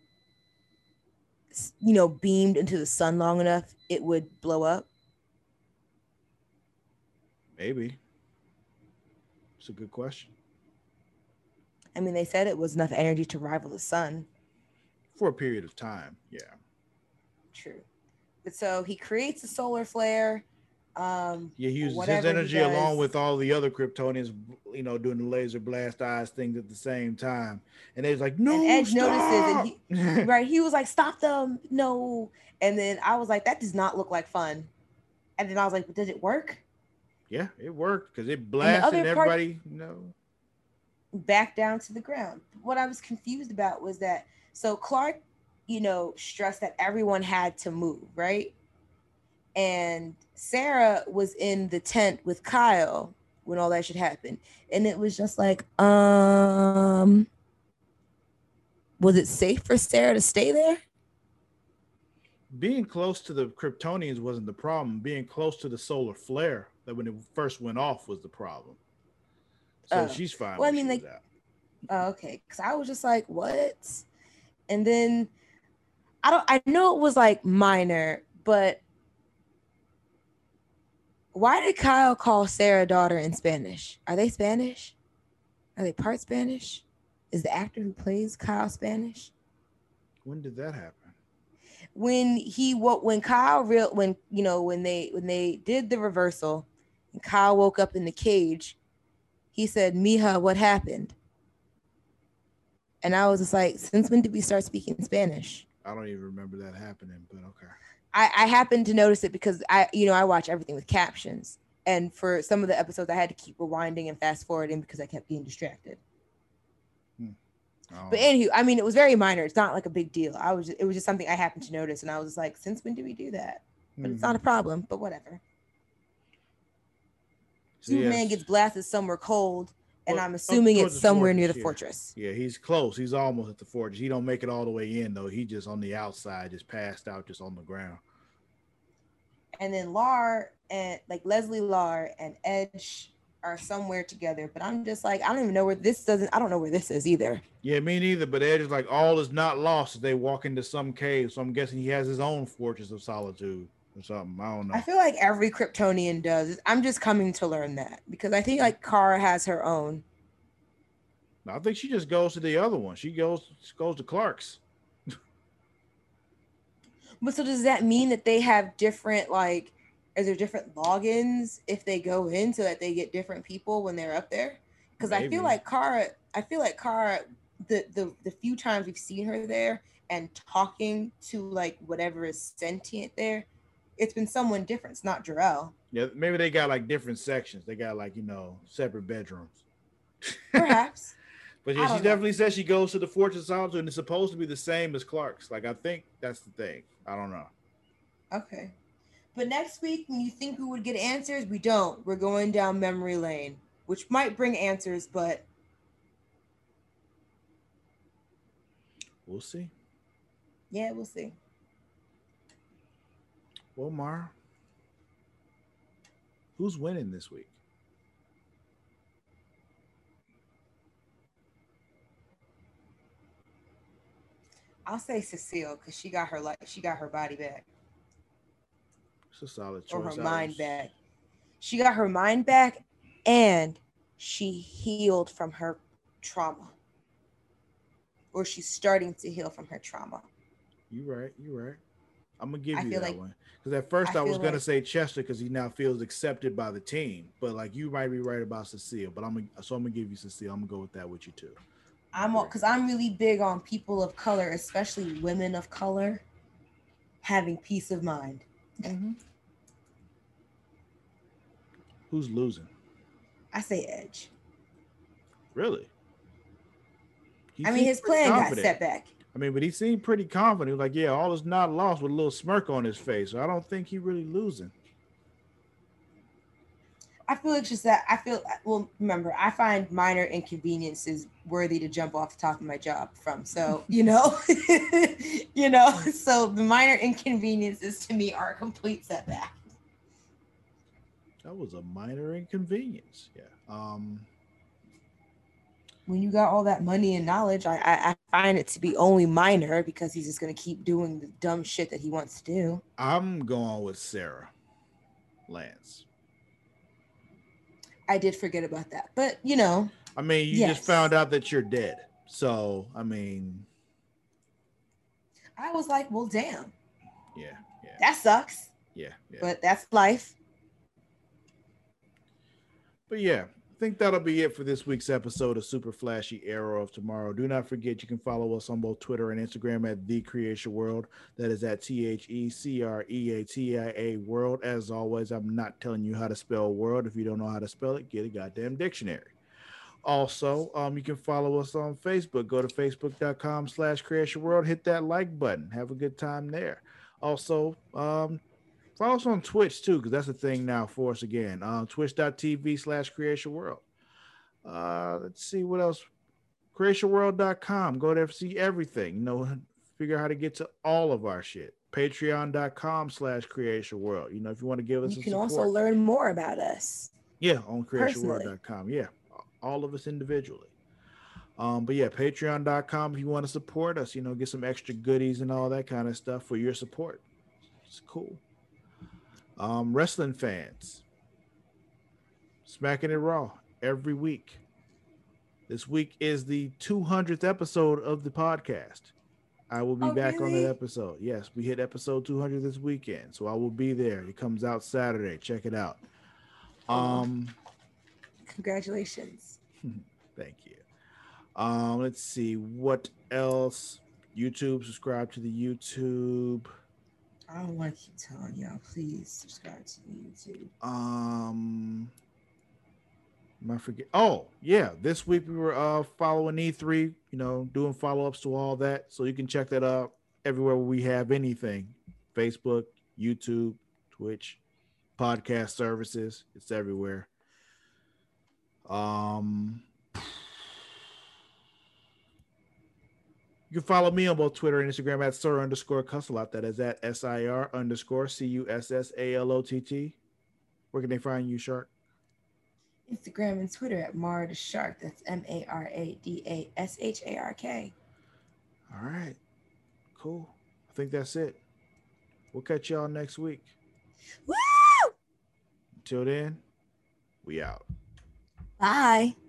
you know, beamed into the sun long enough, it would blow up? Maybe. It's a good question. I mean, they said it was enough energy to rival the sun. For a period of time, yeah. True. But so he creates a solar flare. Um, yeah, he uses his energy along with all the other Kryptonians, you know, doing the laser blast eyes things at the same time. And they was like, no, and Edge stop! notices, and he, right? He was like, stop them, no. And then I was like, that does not look like fun. And then I was like, but did it work? Yeah, it worked because it blasted and everybody, you know, back down to the ground. What I was confused about was that so Clark, you know, stressed that everyone had to move, right? And Sarah was in the tent with Kyle when all that should happen. And it was just like, um, was it safe for Sarah to stay there? Being close to the Kryptonians wasn't the problem. Being close to the solar flare that when it first went off was the problem. So uh, she's fine. Well, I mean, like, oh, okay. Because I was just like, what? And then I don't, I know it was like minor, but why did Kyle call Sarah daughter in Spanish? Are they Spanish? Are they part Spanish? Is the actor who plays Kyle Spanish? When did that happen? When he what when Kyle real when you know when they when they did the reversal and Kyle woke up in the cage, he said, "Mija, what happened?" And I was just like, since when did we start speaking Spanish? I don't even remember that happening, but okay. I, I happened to notice it because I, you know, I watch everything with captions. And for some of the episodes, I had to keep rewinding and fast forwarding because I kept getting distracted. Hmm. But anywho, I mean, it was very minor. It's not like a big deal. I was, it was just something I happened to notice, and I was just like, since when did we do that? But mm-hmm. It's not a problem. But whatever. So Superman yes. gets blasted somewhere cold, and well, I'm assuming it's somewhere fortress, near the yeah. fortress. Yeah, he's close. He's almost at the fortress. He don't make it all the way in though. He just on the outside, just passed out, just on the ground. And then Lar and like Leslie Lar and Edge are somewhere together, but I'm just like, I don't even know where this doesn't. I don't know where this is either. Yeah, me neither. But Edge is like, all is not lost. They walk into some cave, so I'm guessing he has his own fortress of solitude or something. I don't know. I feel like every Kryptonian does. I'm just coming to learn that because I think like Kara has her own. I think she just goes to the other one. She goes she goes to Clark's. But so does that mean that they have different like? Is there different logins if they go in so that they get different people when they're up there? Because I feel like Kara, I feel like Kara, the, the the few times we've seen her there and talking to like whatever is sentient there, it's been someone different. It's not Jor-El. Yeah, maybe they got like different sections. They got like, you know, separate bedrooms. Perhaps. But yeah, she know. definitely says she goes to the Fortress of Solitude and it's supposed to be the same as Clark's. Like, I think that's the thing. I don't know. Okay. But next week, when you think we would get answers, we don't. We're going down memory lane, which might bring answers, but we'll see. Yeah, we'll see. Well, Mara, who's winning this week? I'll say Cecile because she got her like she got her body back. It's a solid choice. Or her mind back. She got her mind back and she healed from her trauma. Or she's starting to heal from her trauma. You're right. You're right. I'm going to give I you that like, one. Because at first I, I was going like, to say Chester because he now feels accepted by the team. But like you might be right about Cecile. But I'm gonna, so I'm going to give you Cecile. I'm going to go with that with you too. I'm because I'm really big on people of color, especially women of color, having peace of mind. Mm-hmm. Who's losing? I say Edge. Really? He I mean, his plan confident. got set back. I mean, but he seemed pretty confident. He was like, yeah, all is not lost with a little smirk on his face. So I don't think he really losing. I feel it's just that I feel, well, remember, I find minor inconveniences worthy to jump off the top of my job from. So, you know, you know, so the minor inconveniences to me are a complete setback. That was a minor inconvenience. Yeah. Um, when you got all that money and knowledge, I, I, I find it to be only minor because he's just going to keep doing the dumb shit that he wants to do. I'm going with Sarah Lance. I did forget about that, but you know, I mean, you yes. just found out that you're dead. So, I mean, I was like, well, damn. Yeah. Yeah. That sucks. Yeah. yeah. But that's life. But yeah, I think that'll be it for this week's episode of Super Flashy Arrow of Tomorrow. Do not forget you can follow us on both Twitter and Instagram at The Creation World. That is at T H E C R E A T I A World. As always, I'm not telling you how to spell world. If you don't know how to spell it, get a goddamn dictionary. Also, um, you can follow us on Facebook. Go to facebook.com slash Creation World. Hit that like button. Have a good time there. Also, um, follow us on Twitch too, because that's a thing now for us again. Uh, Twitch.tv slash Creation World. Uh, let's see what else. creation world dot com. Go there to see everything. You know, figure out how to get to all of our shit. Patreon.com slash Creation World. You know, if you want to give us you some can support. also learn more about us. Yeah, on creation world dot com. Yeah, all of us individually. Um, but yeah, patreon dot com if you want to support us, you know, get some extra goodies and all that kind of stuff for your support. It's cool. Um, wrestling fans, Smacking It Raw every week. This week is the two hundredth episode of the podcast. I will be oh, back really? on that episode. Yes, we hit episode two hundred this weekend, so I will be there. It comes out Saturday. Check it out. Um, Congratulations. Thank you. Um, let's see what else. YouTube, subscribe to the YouTube. I don't want to keep telling y'all. Please subscribe to the YouTube. Um, I forget. Oh, yeah. This week we were uh following E three, you know, doing follow-ups to all that. So you can check that out everywhere we have anything. Facebook, YouTube, Twitch, podcast services. It's everywhere. Um You can follow me on both Twitter and Instagram at Sir underscore Cussalot. That is at S I R underscore C U S S A L O T T. Where can they find you, Shark? Instagram and Twitter at Mara the Shark. That's M A R A D A S H A R K. All right. Cool. I think that's it. We'll catch y'all next week. Woo! Until then, we out. Bye.